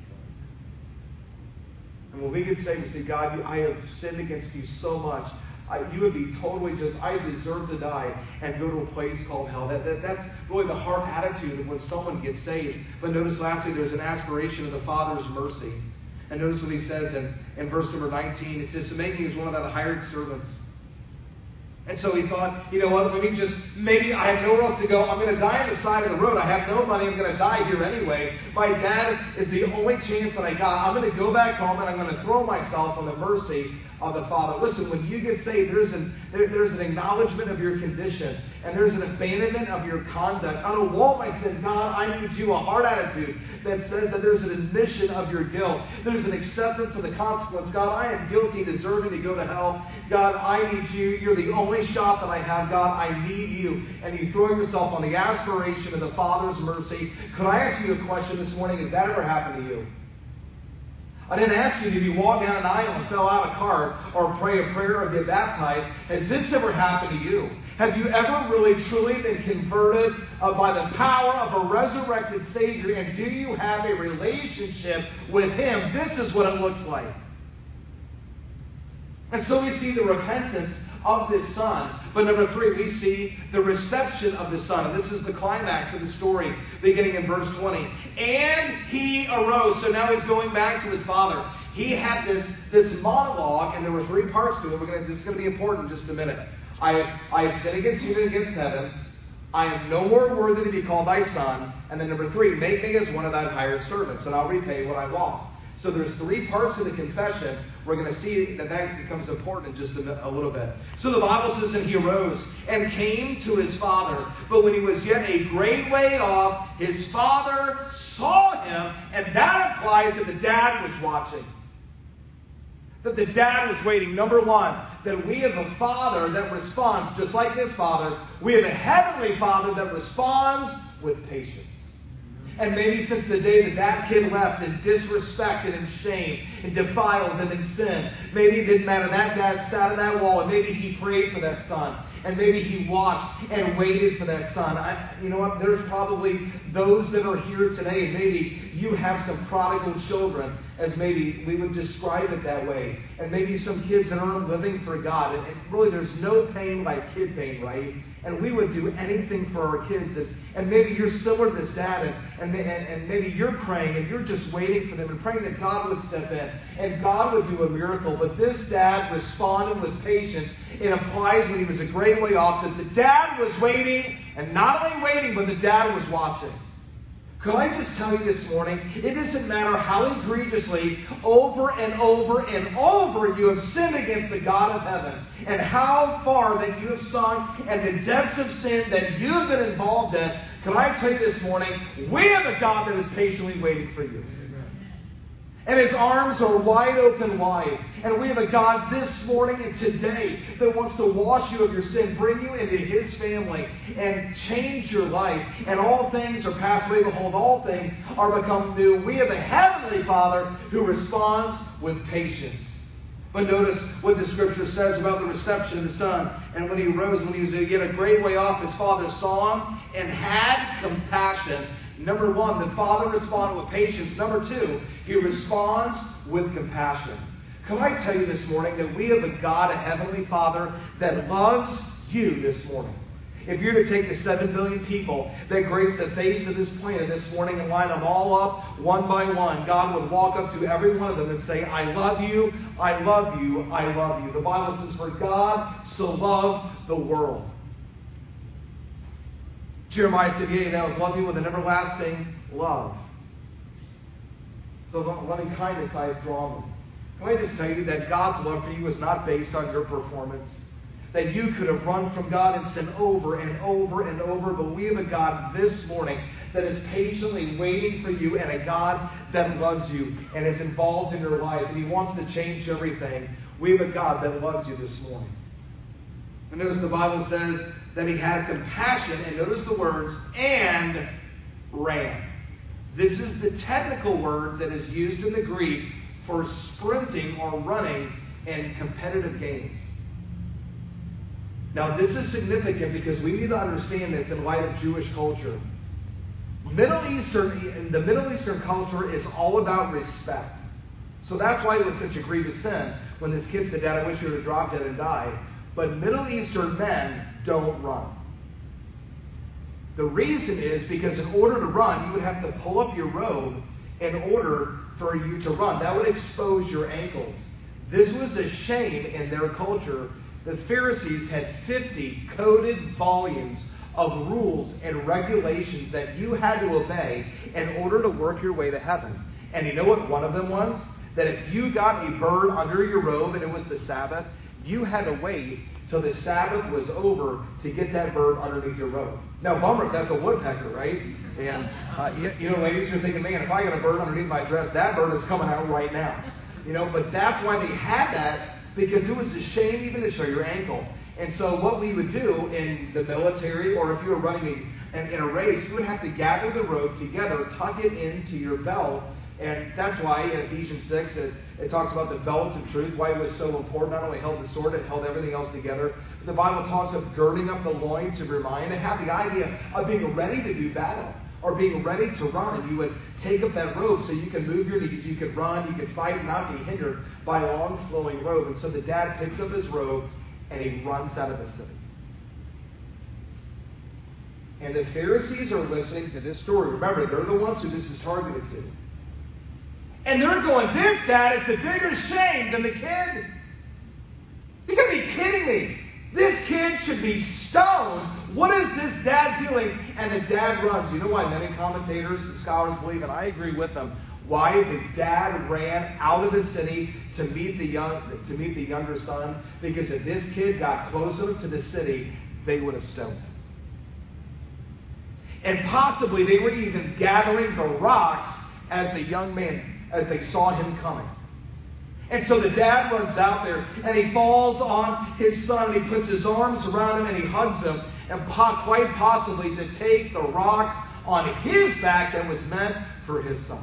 And when we could say to see, God, I have sinned against you so much, you would be totally just, I deserve to die and go to a place called hell. That's really the heart attitude of when someone gets saved. But notice lastly, there's an aspiration of the Father's mercy. And notice what he says in verse number 19. It says, to make me as one of the hired servants. And so he thought, you know what, maybe I have nowhere else to go. I'm going to die on the side of the road. I have no money. I'm going to die here anyway. My dad is the only chance that I got. I'm going to go back home and I'm going to throw myself on the mercy of the Father. Listen, when you get saved, there's an acknowledgement of your condition. And there's an abandonment of your conduct. On a wall, I said, God, I need you. A heart attitude that says that there's an admission of your guilt. There's an acceptance of the consequence. God, I am guilty, deserving to go to hell. God, I need you. You're the only shot that I have. God, I need you. And you throw yourself on the aspiration of the Father's mercy. Could I ask you a question this morning? Has that ever happened to you? I didn't ask you, did you walk down an aisle and fill out a card or pray a prayer or get baptized? Has this ever happened to you? Have you ever really, truly been converted by the power of a resurrected Savior? And do you have a relationship with Him? This is what it looks like. And so we see the repentance of this son. But number 3, we see the reception of the son. And this is the climax of the story, beginning in verse 20. And he arose. So now he's going back to his father. He had this monologue, and there were 3 parts to it. This is going to be important in just a minute. I have sinned against you and against heaven. I am no more worthy to be called thy son. And then number 3, make me as one of thy hired servants, and I'll repay what I lost. So there's 3 parts of the confession. We're going to see that becomes important in just a little bit. So the Bible says that he arose and came to his father. But when he was yet a great way off, his father saw him, and that implies that the dad was watching. That the dad was waiting. Number 1, that we have a Father that responds just like this Father. We have a Heavenly Father that responds with patience. And maybe since the day that kid left in disrespect and in shame and defiled and in sin, maybe it didn't matter. That dad sat on that wall and maybe he prayed for that son. And maybe he watched and waited for that son. You know what? There's probably those that are here today. Maybe you have some prodigal children, as maybe we would describe it that way. And maybe some kids that aren't living for God. And really there's no pain like kid pain, right? And we would do anything for our kids. And maybe you're similar to this dad. And maybe you're praying and you're just waiting for them and praying that God would step in. And God would do a miracle. But this dad responded with patience. It implies when he was a great way off that the dad was waiting. And not only waiting, but the dad was watching. Could I just tell you this morning, it doesn't matter how egregiously over and over and over you have sinned against the God of heaven, and how far that you have sunk, and the depths of sin that you have been involved in. Could I tell you this morning, we have a God that is patiently waiting for you. And His arms are wide open wide. And we have a God this morning and today that wants to wash you of your sin, bring you into His family, and change your life. And all things are passed away. Behold, all things are become new. We have a Heavenly Father who responds with patience. But notice what the Scripture says about the reception of the Son. And when he rose, when he was yet a great way off, his Father saw him and had compassion. Number 1, the Father responded with patience. Number 2, He responds with compassion. Can I tell you this morning that we have a God, a Heavenly Father, that loves you this morning? If you're to take the 7 billion people that grace the face of this planet this morning and line them all up one by one, God would walk up to every one of them and say, I love you, I love you, I love you. The Bible says, for God so loved the world. Jeremiah said, yea, thou hast loved me with an everlasting love. So loving kindness I have drawn them. Can I just tell you that God's love for you is not based on your performance? That you could have run from God and sinned over and over and over, but we have a God this morning that is patiently waiting for you, and a God that loves you and is involved in your life, and He wants to change everything. We have a God that loves you this morning. And notice the Bible says that He had compassion, and notice the words, and ran. This is the technical word that is used in the Greek for sprinting or running in competitive games. Now, this is significant because we need to understand this in light of Jewish culture. The Middle Eastern culture is all about respect. So that's why it was such a grievous sin when this kid said, "Dad, I wish you would have dropped dead and died." But Middle Eastern men don't run. The reason is because in order to run, you would have to pull up your robe in order for you to run. That would expose your ankles. This was a shame in their culture. The Pharisees had 50 coded volumes of rules and regulations that you had to obey in order to work your way to heaven. And you know what one of them was? That if you got a bird under your robe and it was the Sabbath, you had to wait till the Sabbath was over to get that bird underneath your robe. Now, bummer if that's a woodpecker, right? And, ladies are thinking, man, if I got a bird underneath my dress, that bird is coming out right now. But that's why they had that, because it was a shame even to show your ankle. And so what we would do in the military, or if you were running in a race, you would have to gather the rope together, tuck it into your belt. And that's why in Ephesians 6, it talks about the belt of truth, why it was so important. Not only held the sword, it held everything else together. But the Bible talks of girding up the loins to remind and have the idea of being ready to do battle or being ready to run. And you would take up that robe so you can move your knees, you could run, you could fight and not be hindered by a long flowing robe. And so the dad picks up his robe and he runs out of the city. And the Pharisees are listening to this story. Remember, they're the ones who this is targeted to. And they're going, "This, Dad, is a bigger shame than the kid. You gotta be kidding me. This kid should be stoned. What is this dad doing?" And the dad runs. You know why many commentators and scholars believe, and I agree with them, why the dad ran out of the city to meet the younger son? Because if this kid got close enough to the city, they would have stoned him. And possibly they were even gathering the rocks as the young man, as they saw him coming. And so the dad runs out there and he falls on his son and he puts his arms around him and he hugs him, and quite possibly to take the rocks on his back that was meant for his son.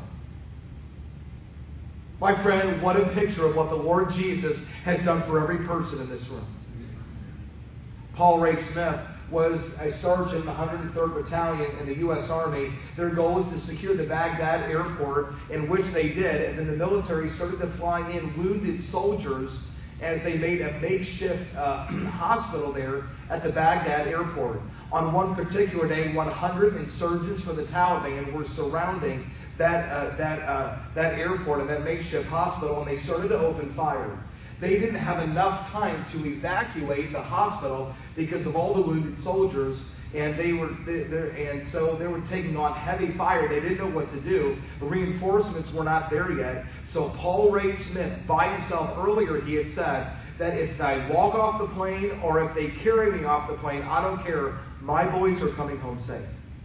My friend, what a picture of what the Lord Jesus has done for every person in this room. Paul Ray Smith was a sergeant in the 103rd Battalion in the U.S. Army. Their goal was to secure the Baghdad airport, in which they did. And then the military started to fly in wounded soldiers as they made a makeshift hospital there at the Baghdad airport. On one particular day, 100 insurgents for the Taliban were surrounding that airport and that makeshift hospital, and they started to open fire. They didn't have enough time to evacuate the hospital because of all the wounded soldiers, and so they were taking on heavy fire. They didn't know what to do. The reinforcements were not there yet. So Paul Ray Smith, by himself, earlier he had said that if I walk off the plane or if they carry me off the plane, I don't care. My boys are coming home safe.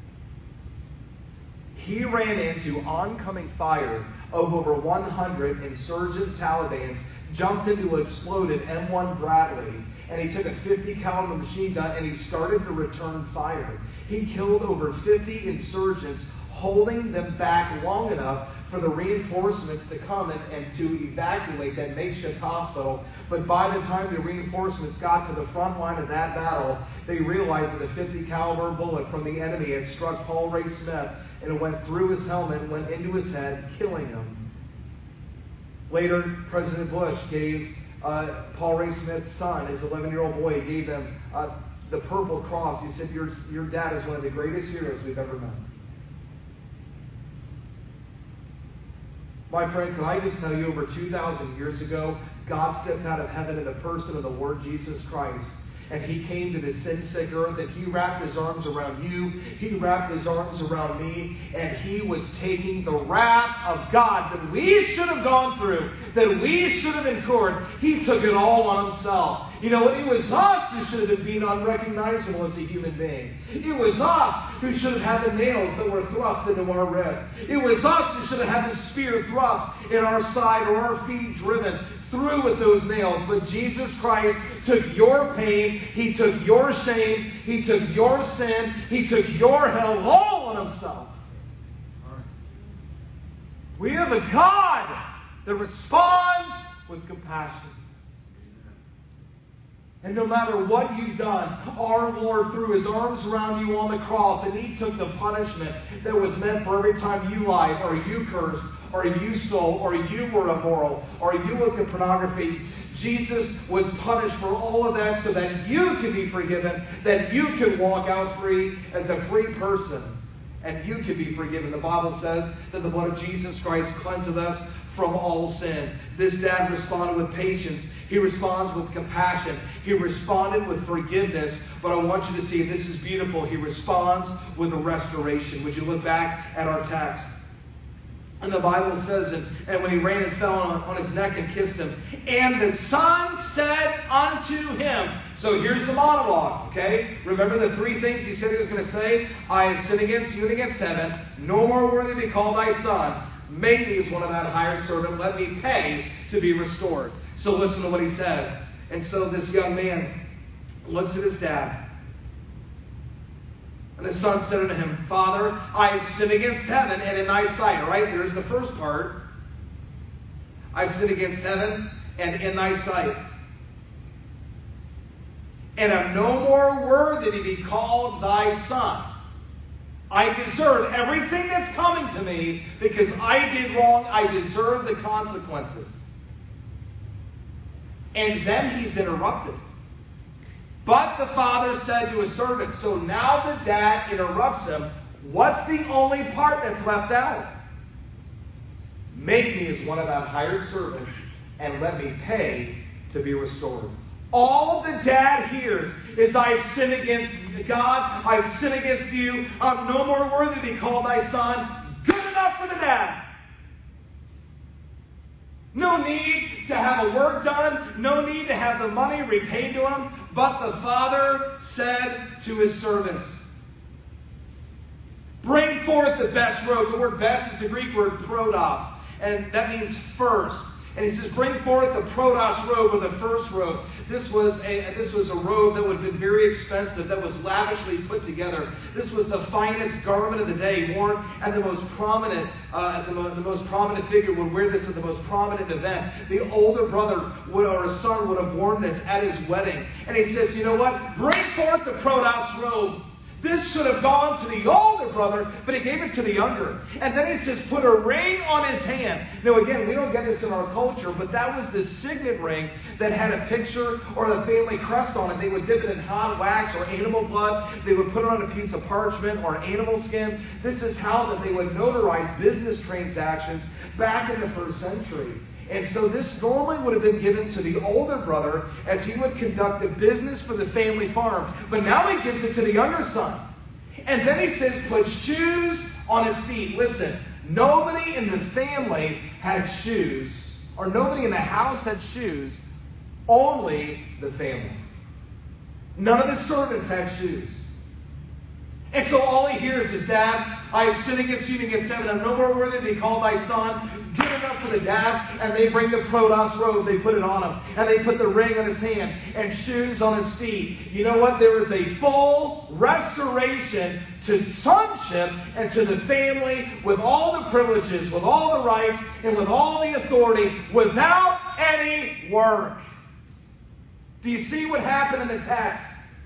He ran into oncoming fire of over 100 insurgent Talibans, jumped into an exploded M1 Bradley, and he took a 50 caliber machine gun and he started to return fire. He killed over 50 insurgents, holding them back long enough for the reinforcements to come and to evacuate that makeshift hospital. But by the time the reinforcements got to the front line of that battle, they realized that a 50 caliber bullet from the enemy had struck Paul Ray Smith, and it went through his helmet and went into his head, killing him. Later, President Bush gave Paul Ray Smith's son, his 11-year-old boy, gave him the Purple Cross. He said, your dad is one of the greatest heroes we've ever met. My friend, can I just tell you, over 2,000 years ago, God stepped out of heaven in the person of the Lord Jesus Christ. And he came to the sin-sick earth, and he wrapped his arms around you. He wrapped his arms around me, and he was taking the wrath of God that we should have gone through, that we should have incurred. He took it all on himself. You know, it was us who should have been unrecognizable as a human being. It was us who should have had the nails that were thrust into our wrist. It was us who should have had the spear thrust in our side or our feet driven through with those nails. But Jesus Christ took your pain, he took your shame, he took your sin, he took your hell all on himself. We have a God that responds with compassion. And no matter what you've done, our Lord threw His arms around you on the cross, and He took the punishment that was meant for every time you lied, or you cursed, or you stole, or you were immoral, or you looked at pornography. Jesus was punished for all of that so that you could be forgiven, that you could walk out free as a free person, and you could be forgiven. The Bible says that the blood of Jesus Christ cleanses us from all sin. This dad responded with patience. He responds with compassion. He responded with forgiveness. But I want you to see, this is beautiful, he responds with a restoration. Would you look back at our text? And the Bible says, and when he ran and fell on his neck and kissed him, and the son said unto him. So here's the monologue, okay? Remember the three things he said he was going to say? I have sinned against you and against heaven. No more worthy to be called thy son. Make me as one of that hired servant. Let me pay to be restored. So listen to what he says. And so this young man looks at his dad. And the son said unto him, Father, I have sinned against heaven and in thy sight. All right, there's the first part. I've sinned against heaven and in thy sight. And am no more worthy to be called thy son. I deserve everything that's coming to me because I did wrong. I deserve the consequences. And then he's interrupted. But the father said to his servant, so now the dad interrupts him. What's the only part that's left out? Make me as one of that hired servants and let me pay to be restored. All the dad hears is, I've sinned against God, I've sinned against you, I'm no more worthy to be called thy son. Good enough for the dad. No need to have a work done, no need to have the money repaid to him. But the father said to his servants, bring forth the best robe. The word best is the Greek word protos, and that means first. And he says, bring forth the protos robe, or the first robe. This was a robe that would have been very expensive, that was lavishly put together. This was the finest garment of the day, worn at the most prominent, the most prominent figure would wear this at the most prominent event. The older brother or a son would have worn this at his wedding. And he says, you know what? Bring forth the protos robe. This should have gone to the older brother, but he gave it to the younger. And then he says, put a ring on his hand. Now again, we don't get this in our culture, but that was the signet ring that had a picture or the family crest on it. They would dip it in hot wax or animal blood. They would put it on a piece of parchment or animal skin. This is how that they would notarize business transactions back in the first century. And so this normally would have been given to the older brother as he would conduct the business for the family farm. But now he gives it to the younger son. And then he says, put shoes on his feet. Listen, nobody in the family had shoes, or nobody in the house had shoes, only the family. None of the servants had shoes. And so all he hears is, Dad, I have sinned against you and against heaven. I'm no more worthy to be called thy son. Good enough for the dad. And they bring the protos robe. They put it on him. And they put the ring on his hand and shoes on his feet. You know what? There is a full restoration to sonship and to the family with all the privileges, with all the rights, and with all the authority without any work. Do you see what happened in the text?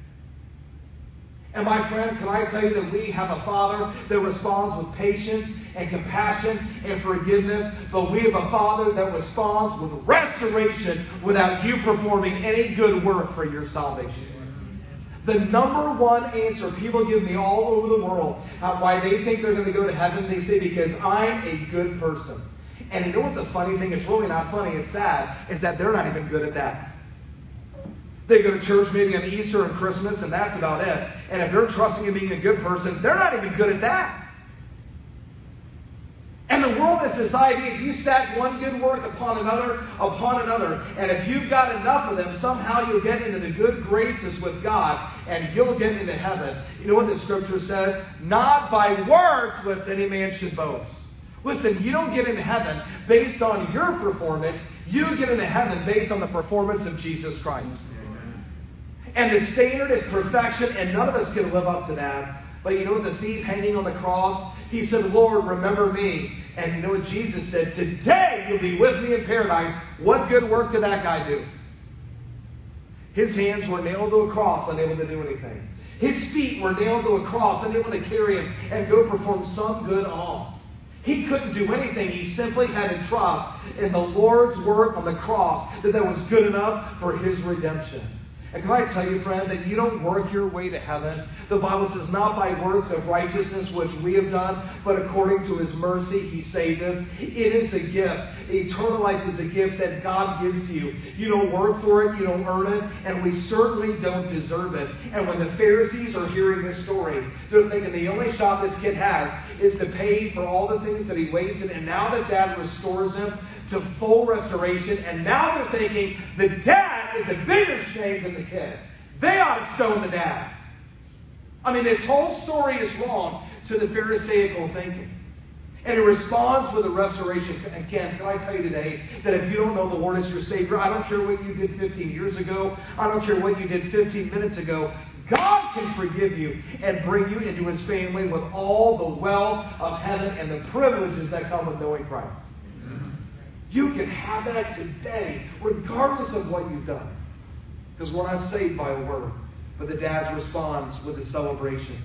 And my friend, can I tell you that we have a Father that responds with patience and compassion and forgiveness, but we have a Father that responds with restoration without you performing any good work for your salvation. The number one answer people give me all over the world why they think they're going to go to heaven, they say, because I'm a good person. And you know what the funny thing is? Really not funny, it's sad, is that they're not even good at that. They go to church maybe on Easter and Christmas, and that's about it. And if they're trusting in being a good person, they're not even good at that. And the world has this idea, if you stack one good work upon another, and if you've got enough of them, somehow you'll get into the good graces with God, and you'll get into heaven. You know what the Scripture says? Not by works lest any man should boast. Listen, you don't get into heaven based on your performance. You get into heaven based on the performance of Jesus Christ. And the standard is perfection, and none of us can live up to that. But you know what the thief hanging on the cross? He said, Lord, remember me. And you know what Jesus said? Today you'll be with me in paradise. What good work did that guy do? His hands were nailed to a cross, unable to do anything. His feet were nailed to a cross, unable to carry him and go perform some good alm. He couldn't do anything. He simply had to trust in the Lord's work on the cross that was good enough for his redemption. And can I tell you, friend, that you don't work your way to heaven. The Bible says, not by works of righteousness which we have done, but according to his mercy he saved us. It is a gift. Eternal life is a gift that God gives to you. You don't work for it, you don't earn it, and we certainly don't deserve it. And when the Pharisees are hearing this story, they're thinking the only shot this kid has is to pay for all the things that he wasted, and now that Dad restores him to full restoration, and now they're thinking the dad is a bigger shame than the kid. They ought to stone the dad. I mean, this whole story is wrong to the Pharisaical thinking. And he responds with a restoration. Again, can I tell you today that if you don't know the Lord as your Savior, I don't care what you did 15 years ago, I don't care what you did 15 minutes ago, God can forgive you and bring you into his family with all the wealth of heaven and the privileges that come with knowing Christ. You can have that today, regardless of what you've done. Because we're not saved by a word. But the dad responds with a celebration.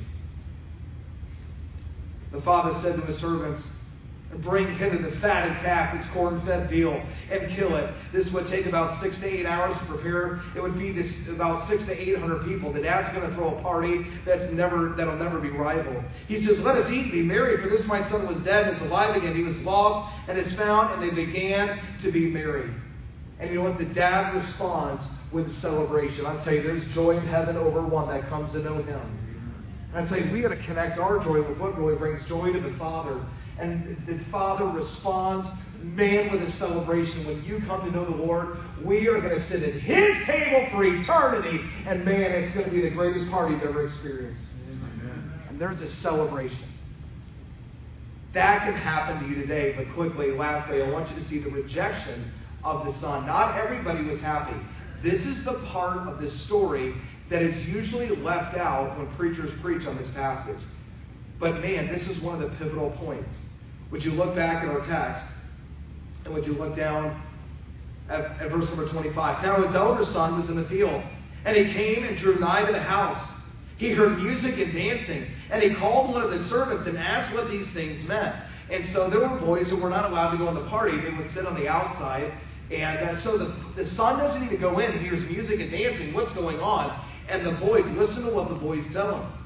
The father said to his servants, bring hither the fatted calf, its corn-fed veal, and kill it. This would take about 6 to 8 hours to prepare. It would feed about 600 to 800 people. The dad's going to throw a party that'll never be rivaled. He says, let us eat and be merry, for this my son was dead and is alive again. He was lost and is found, and they began to be merry. And you know what? The dad responds with celebration. I'll tell you, there's joy in heaven over one that comes to know him. And I tell you, we got to connect our joy with what really brings joy to the Father. And the Father responds, man, with a celebration. When you come to know the Lord, we are going to sit at his table for eternity. And man, it's going to be the greatest party you've ever experienced. Amen. And there's a celebration. That can happen to you today. But quickly, lastly, I want you to see the rejection of the Son. Not everybody was happy. This is the part of the story that is usually left out when preachers preach on this passage. But man, this is one of the pivotal points. Would you look back at our text, and would you look down at verse number 25. Now his elder son was in the field, and he came and drew nigh to the house. He heard music and dancing, and he called one of the servants and asked what these things meant. And so there were boys who were not allowed to go in the party. They would sit on the outside. And so the son doesn't need to go in. He hears music and dancing. What's going on? And the boys, listen to what the boys tell him.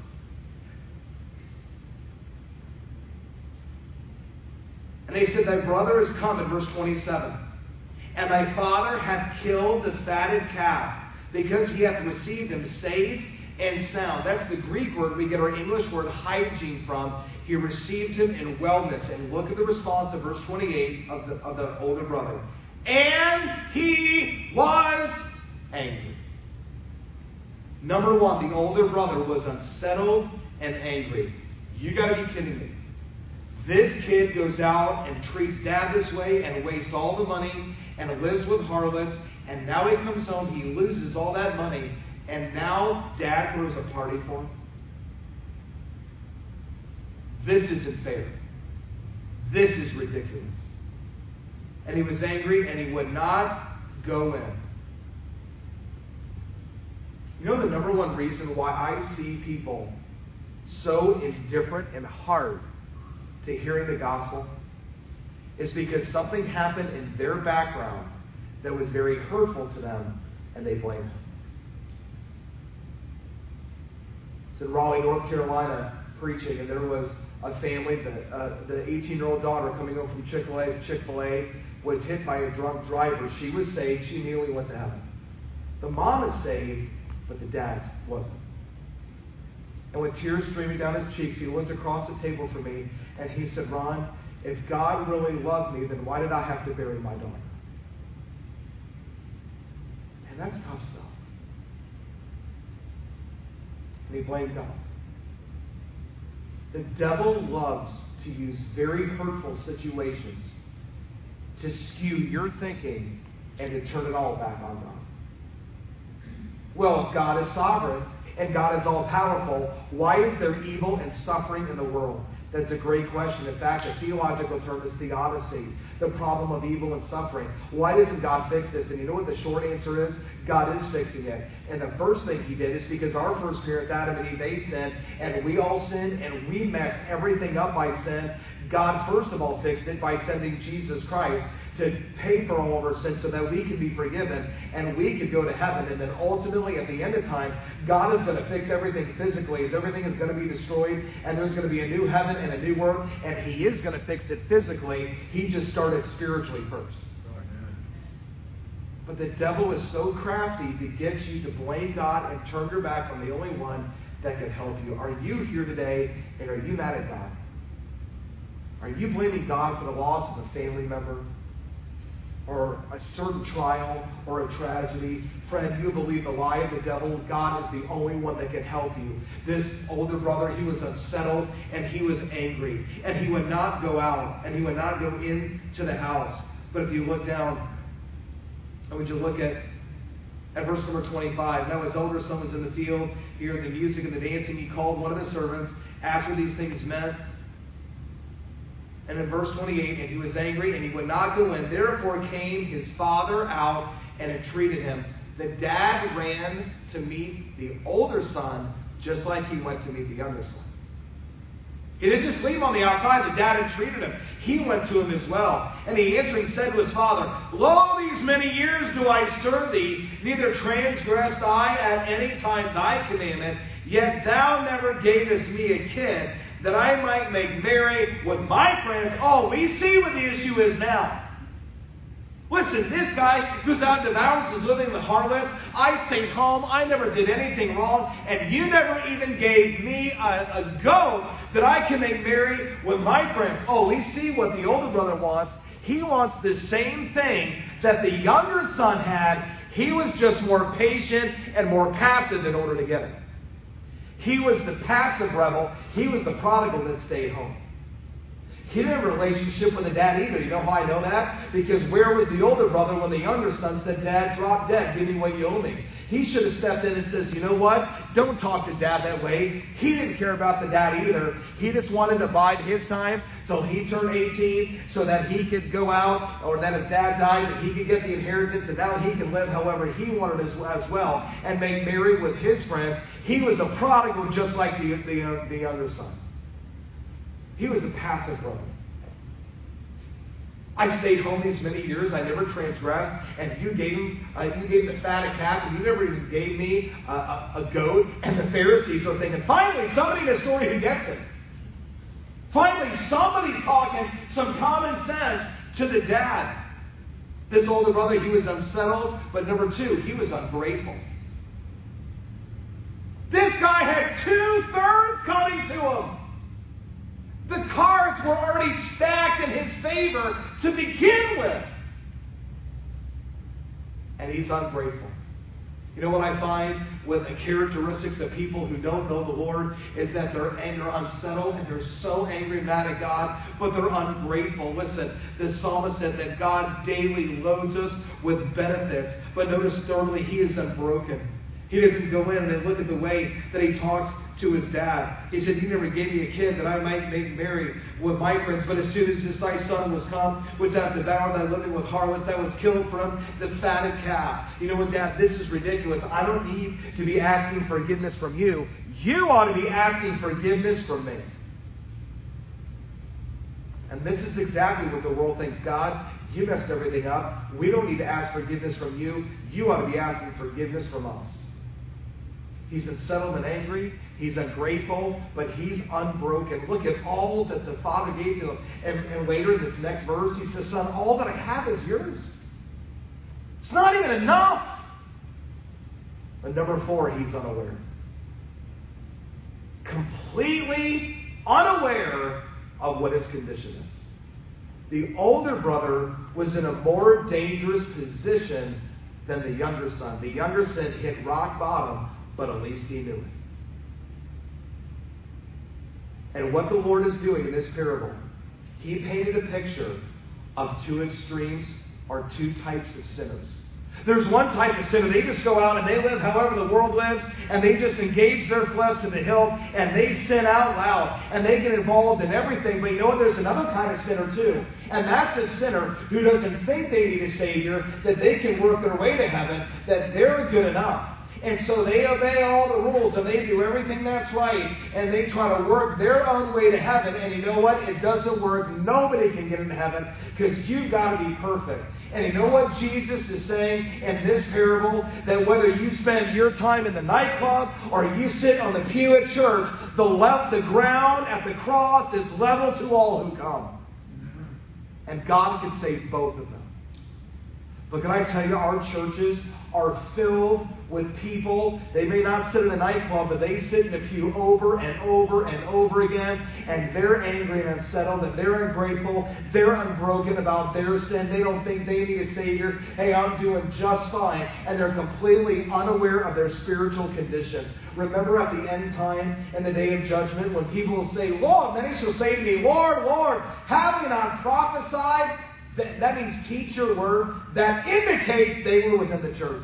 And they said, thy brother is come, in verse 27. And thy father hath killed the fatted calf, because he hath received him safe and sound. That's the Greek word we get our English word hygiene from. He received him in wellness. And look at the response of verse 28 of the older brother. And he was angry. Number one, the older brother was unsettled and angry. You got to be kidding me. This kid goes out and treats dad this way and wastes all the money and lives with harlots. And now he comes home, he loses all that money. And now dad throws a party for him. This isn't fair. This is ridiculous. And he was angry and he would not go in. You know the number one reason why I see people so indifferent and hard to hearing the gospel is because something happened in their background that was very hurtful to them, and they blame him. It's in Raleigh, North Carolina, preaching, and there was a family, the 18-year-old daughter coming home from Chick-fil-A was hit by a drunk driver. She was saved. She immediately went to heaven. The mom is saved, but the dad wasn't. And with tears streaming down his cheeks, he looked across the table for me, and he said, Ron, if God really loved me, then why did I have to bury my daughter? And that's tough stuff. And he blamed God. The devil loves to use very hurtful situations to skew your thinking and to turn it all back on God. Well, if God is sovereign, and God is all-powerful, why is there evil and suffering in the world? That's a great question. In fact, a theological term is theodicy, the problem of evil and suffering. Why doesn't God fix this? And you know what the short answer is? God is fixing it. And the first thing he did is because our first parents, Adam and Eve, they sinned, and we all sinned, and we messed everything up by sin. God, first of all, fixed it by sending Jesus Christ to pay for all of our sins so that we can be forgiven and we could go to heaven. And then ultimately, at the end of time, God is going to fix everything physically, as everything is going to be destroyed, and there's going to be a new heaven and a new earth, and he is going to fix it physically. He just started spiritually first. But the devil is so crafty to get you to blame God and turn your back on the only one that can help you. Are you here today, and are you mad at God? Are you blaming God for the loss of a family member, or a certain trial, or a tragedy? Friend, you believe the lie of the devil. God is the only one that can help you. This older brother, he was unsettled, and he was angry. And he would not go out, and he would not go into the house. But if you look down, and would you look at verse number 25. Now his older son was in the field, hearing the music and the dancing. He called one of his servants, asked what these things meant. And in verse 28, and he was angry, and he would not go in. Therefore came his father out and entreated him. The dad ran to meet the older son, just like he went to meet the younger son. He didn't just leave him on the outside. The dad entreated him. He went to him as well. And he answering said to his father, Lo, these many years do I serve thee, neither transgressed I at any time thy commandment, yet thou never gavest me a kid, that I might make merry with my friends. Oh, we see what the issue is now. Listen, this guy goes out and devours his living with harlots. I stayed home. I never did anything wrong. And you never even gave me a go that I can make merry with my friends. Oh, we see what the older brother wants. He wants the same thing that the younger son had. He was just more patient and more passive in order to get it. He was the passive rebel. He was the prodigal that stayed home. He didn't have a relationship with the dad either. You know how I know that? Because where was the older brother when the younger son said, Dad, drop dead. Give me what you owe me. He should have stepped in and says, you know what? Don't talk to Dad that way. He didn't care about the dad either. He just wanted to bide his time till he turned 18 so that he could go out, or that his dad died, that he could get the inheritance, and now he can live however he wanted as well and make merry with his friends. He was a prodigal just like the younger son. He was a passive brother. I stayed home these many years. I never transgressed. And you gave the fatted calf, and you never even gave me a goat. And the Pharisees are thinking, finally, somebody in the story who gets it. Finally, somebody's talking some common sense to the dad. This older brother, he was unsettled. But number two, he was ungrateful. This guy had 2/3 coming to him. The cards were already stacked in his favor to begin with. And he's ungrateful. You know what I find with the characteristics of people who don't know the Lord is that they're unsettled and they're so angry, mad at God, but they're ungrateful. Listen, the psalmist said that God daily loads us with benefits. But notice thirdly, he is unbroken. He doesn't go in and look at the way that he talks to his dad. He said, you never gave me a kid that I might make merry with my friends, but as soon as thy son was come, which hath devoured thy living with harlots, thou was killed from the fatted calf. You know what, Dad? This is ridiculous. I don't need to be asking forgiveness from you. You ought to be asking forgiveness from me. And this is exactly what the world thinks. God, you messed everything up. We don't need to ask forgiveness from you. You ought to be asking forgiveness from us. He's unsettled and angry. He's ungrateful, but he's unbroken. Look at all that the Father gave to him. And later in this next verse, he says, Son, all that I have is yours. It's not even enough. And number 4, he's unaware. Completely unaware of what his condition is. The older brother was in a more dangerous position than the younger son. The younger son hit rock bottom, but at least he knew it. And what the Lord is doing in this parable, he painted a picture of 2 extremes or 2 types of sinners. There's one type of sinner. They just go out and they live however the world lives, and they just engage their flesh to the hilt, and they sin out loud, and they get involved in everything. But you know what? There's another kind of sinner too. And that's a sinner who doesn't think they need a Savior, that they can work their way to heaven, that they're good enough. And so they obey all the rules, and they do everything that's right, and they try to work their own way to heaven. And you know what? It doesn't work. Nobody can get into heaven because you've got to be perfect. And you know what Jesus is saying in this parable? That whether you spend your time in the nightclub or you sit on the pew at church, the ground at the cross is level to all who come. And God can save both of them. But can I tell you, our churches are filled with people. They may not sit in a nightclub, but they sit in the pew over and over and over again, and they're angry and unsettled, and they're ungrateful, they're unbroken about their sin. They don't think they need a Savior. Hey, I'm doing just fine. And they're completely unaware of their spiritual condition. Remember at the end time, in the day of judgment, when people will say, Lord, many shall say to me, Lord, Lord, have we not prophesied? That means teach your word. That indicates they were within the church.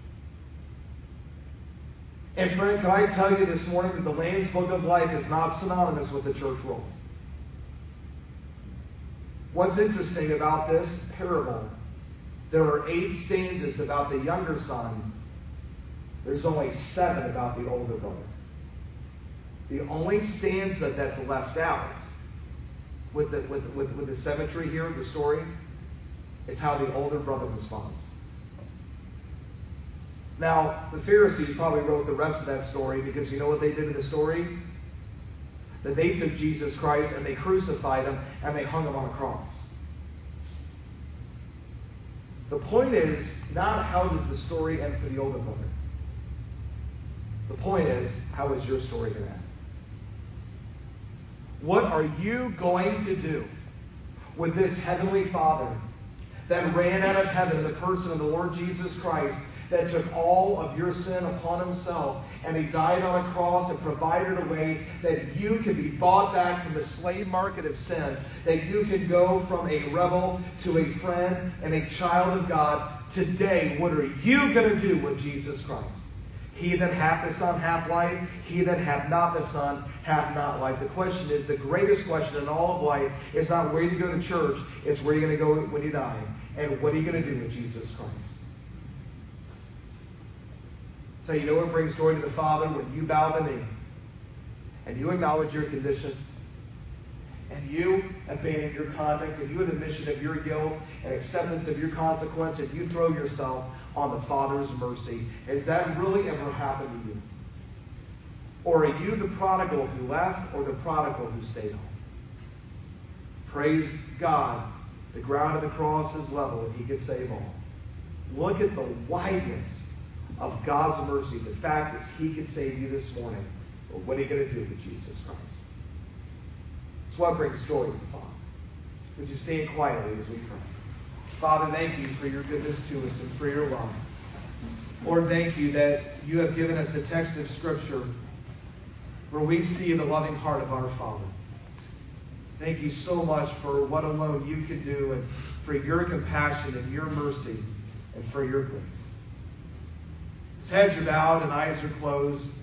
And friend, can I tell you this morning that the Lamb's Book of Life is not synonymous with the church roll. What's interesting about this parable, there are 8 stanzas about the younger son. There's only 7 about the older brother. The only stanza that's left out with the symmetry here, the story, is how the older brother responds. Now, the Pharisees probably wrote the rest of that story because you know what they did in the story? That they took Jesus Christ and they crucified him and they hung him on a cross. The point is not how does the story end for the older brother. The point is, how is your story going to end? What are you going to do with this Heavenly Father that ran out of heaven in the person of the Lord Jesus Christ, that took all of your sin upon himself, and he died on a cross and provided a way that you could be bought back from the slave market of sin, that you could go from a rebel to a friend and a child of God? Today, what are you going to do with Jesus Christ? He that hath the Son hath life. He that hath not the Son hath not life. The question is, the greatest question in all of life is not where you go to church. It's where you're going to go when you die. And what are you going to do with Jesus Christ? So you know what brings joy to the Father? When you bow the knee and you acknowledge your condition and you abandon your conduct and you have admission of your guilt and acceptance of your consequence and you throw yourself on the Father's mercy. Has that really ever happened to you? Or are you the prodigal who left or the prodigal who stayed home? Praise God. The ground of the cross is level and he could save all. Look at the wideness of God's mercy. The fact that he could save you this morning. But what are you going to do with Jesus Christ? It's what brings joy to the Father. Would you stand quietly as we pray? Father, thank you for your goodness to us and for your love. Lord, thank you that you have given us a text of Scripture where we see the loving heart of our Father. Thank you so much for what alone you can do and for your compassion and your mercy and for your grace. As heads are bowed and eyes are closed,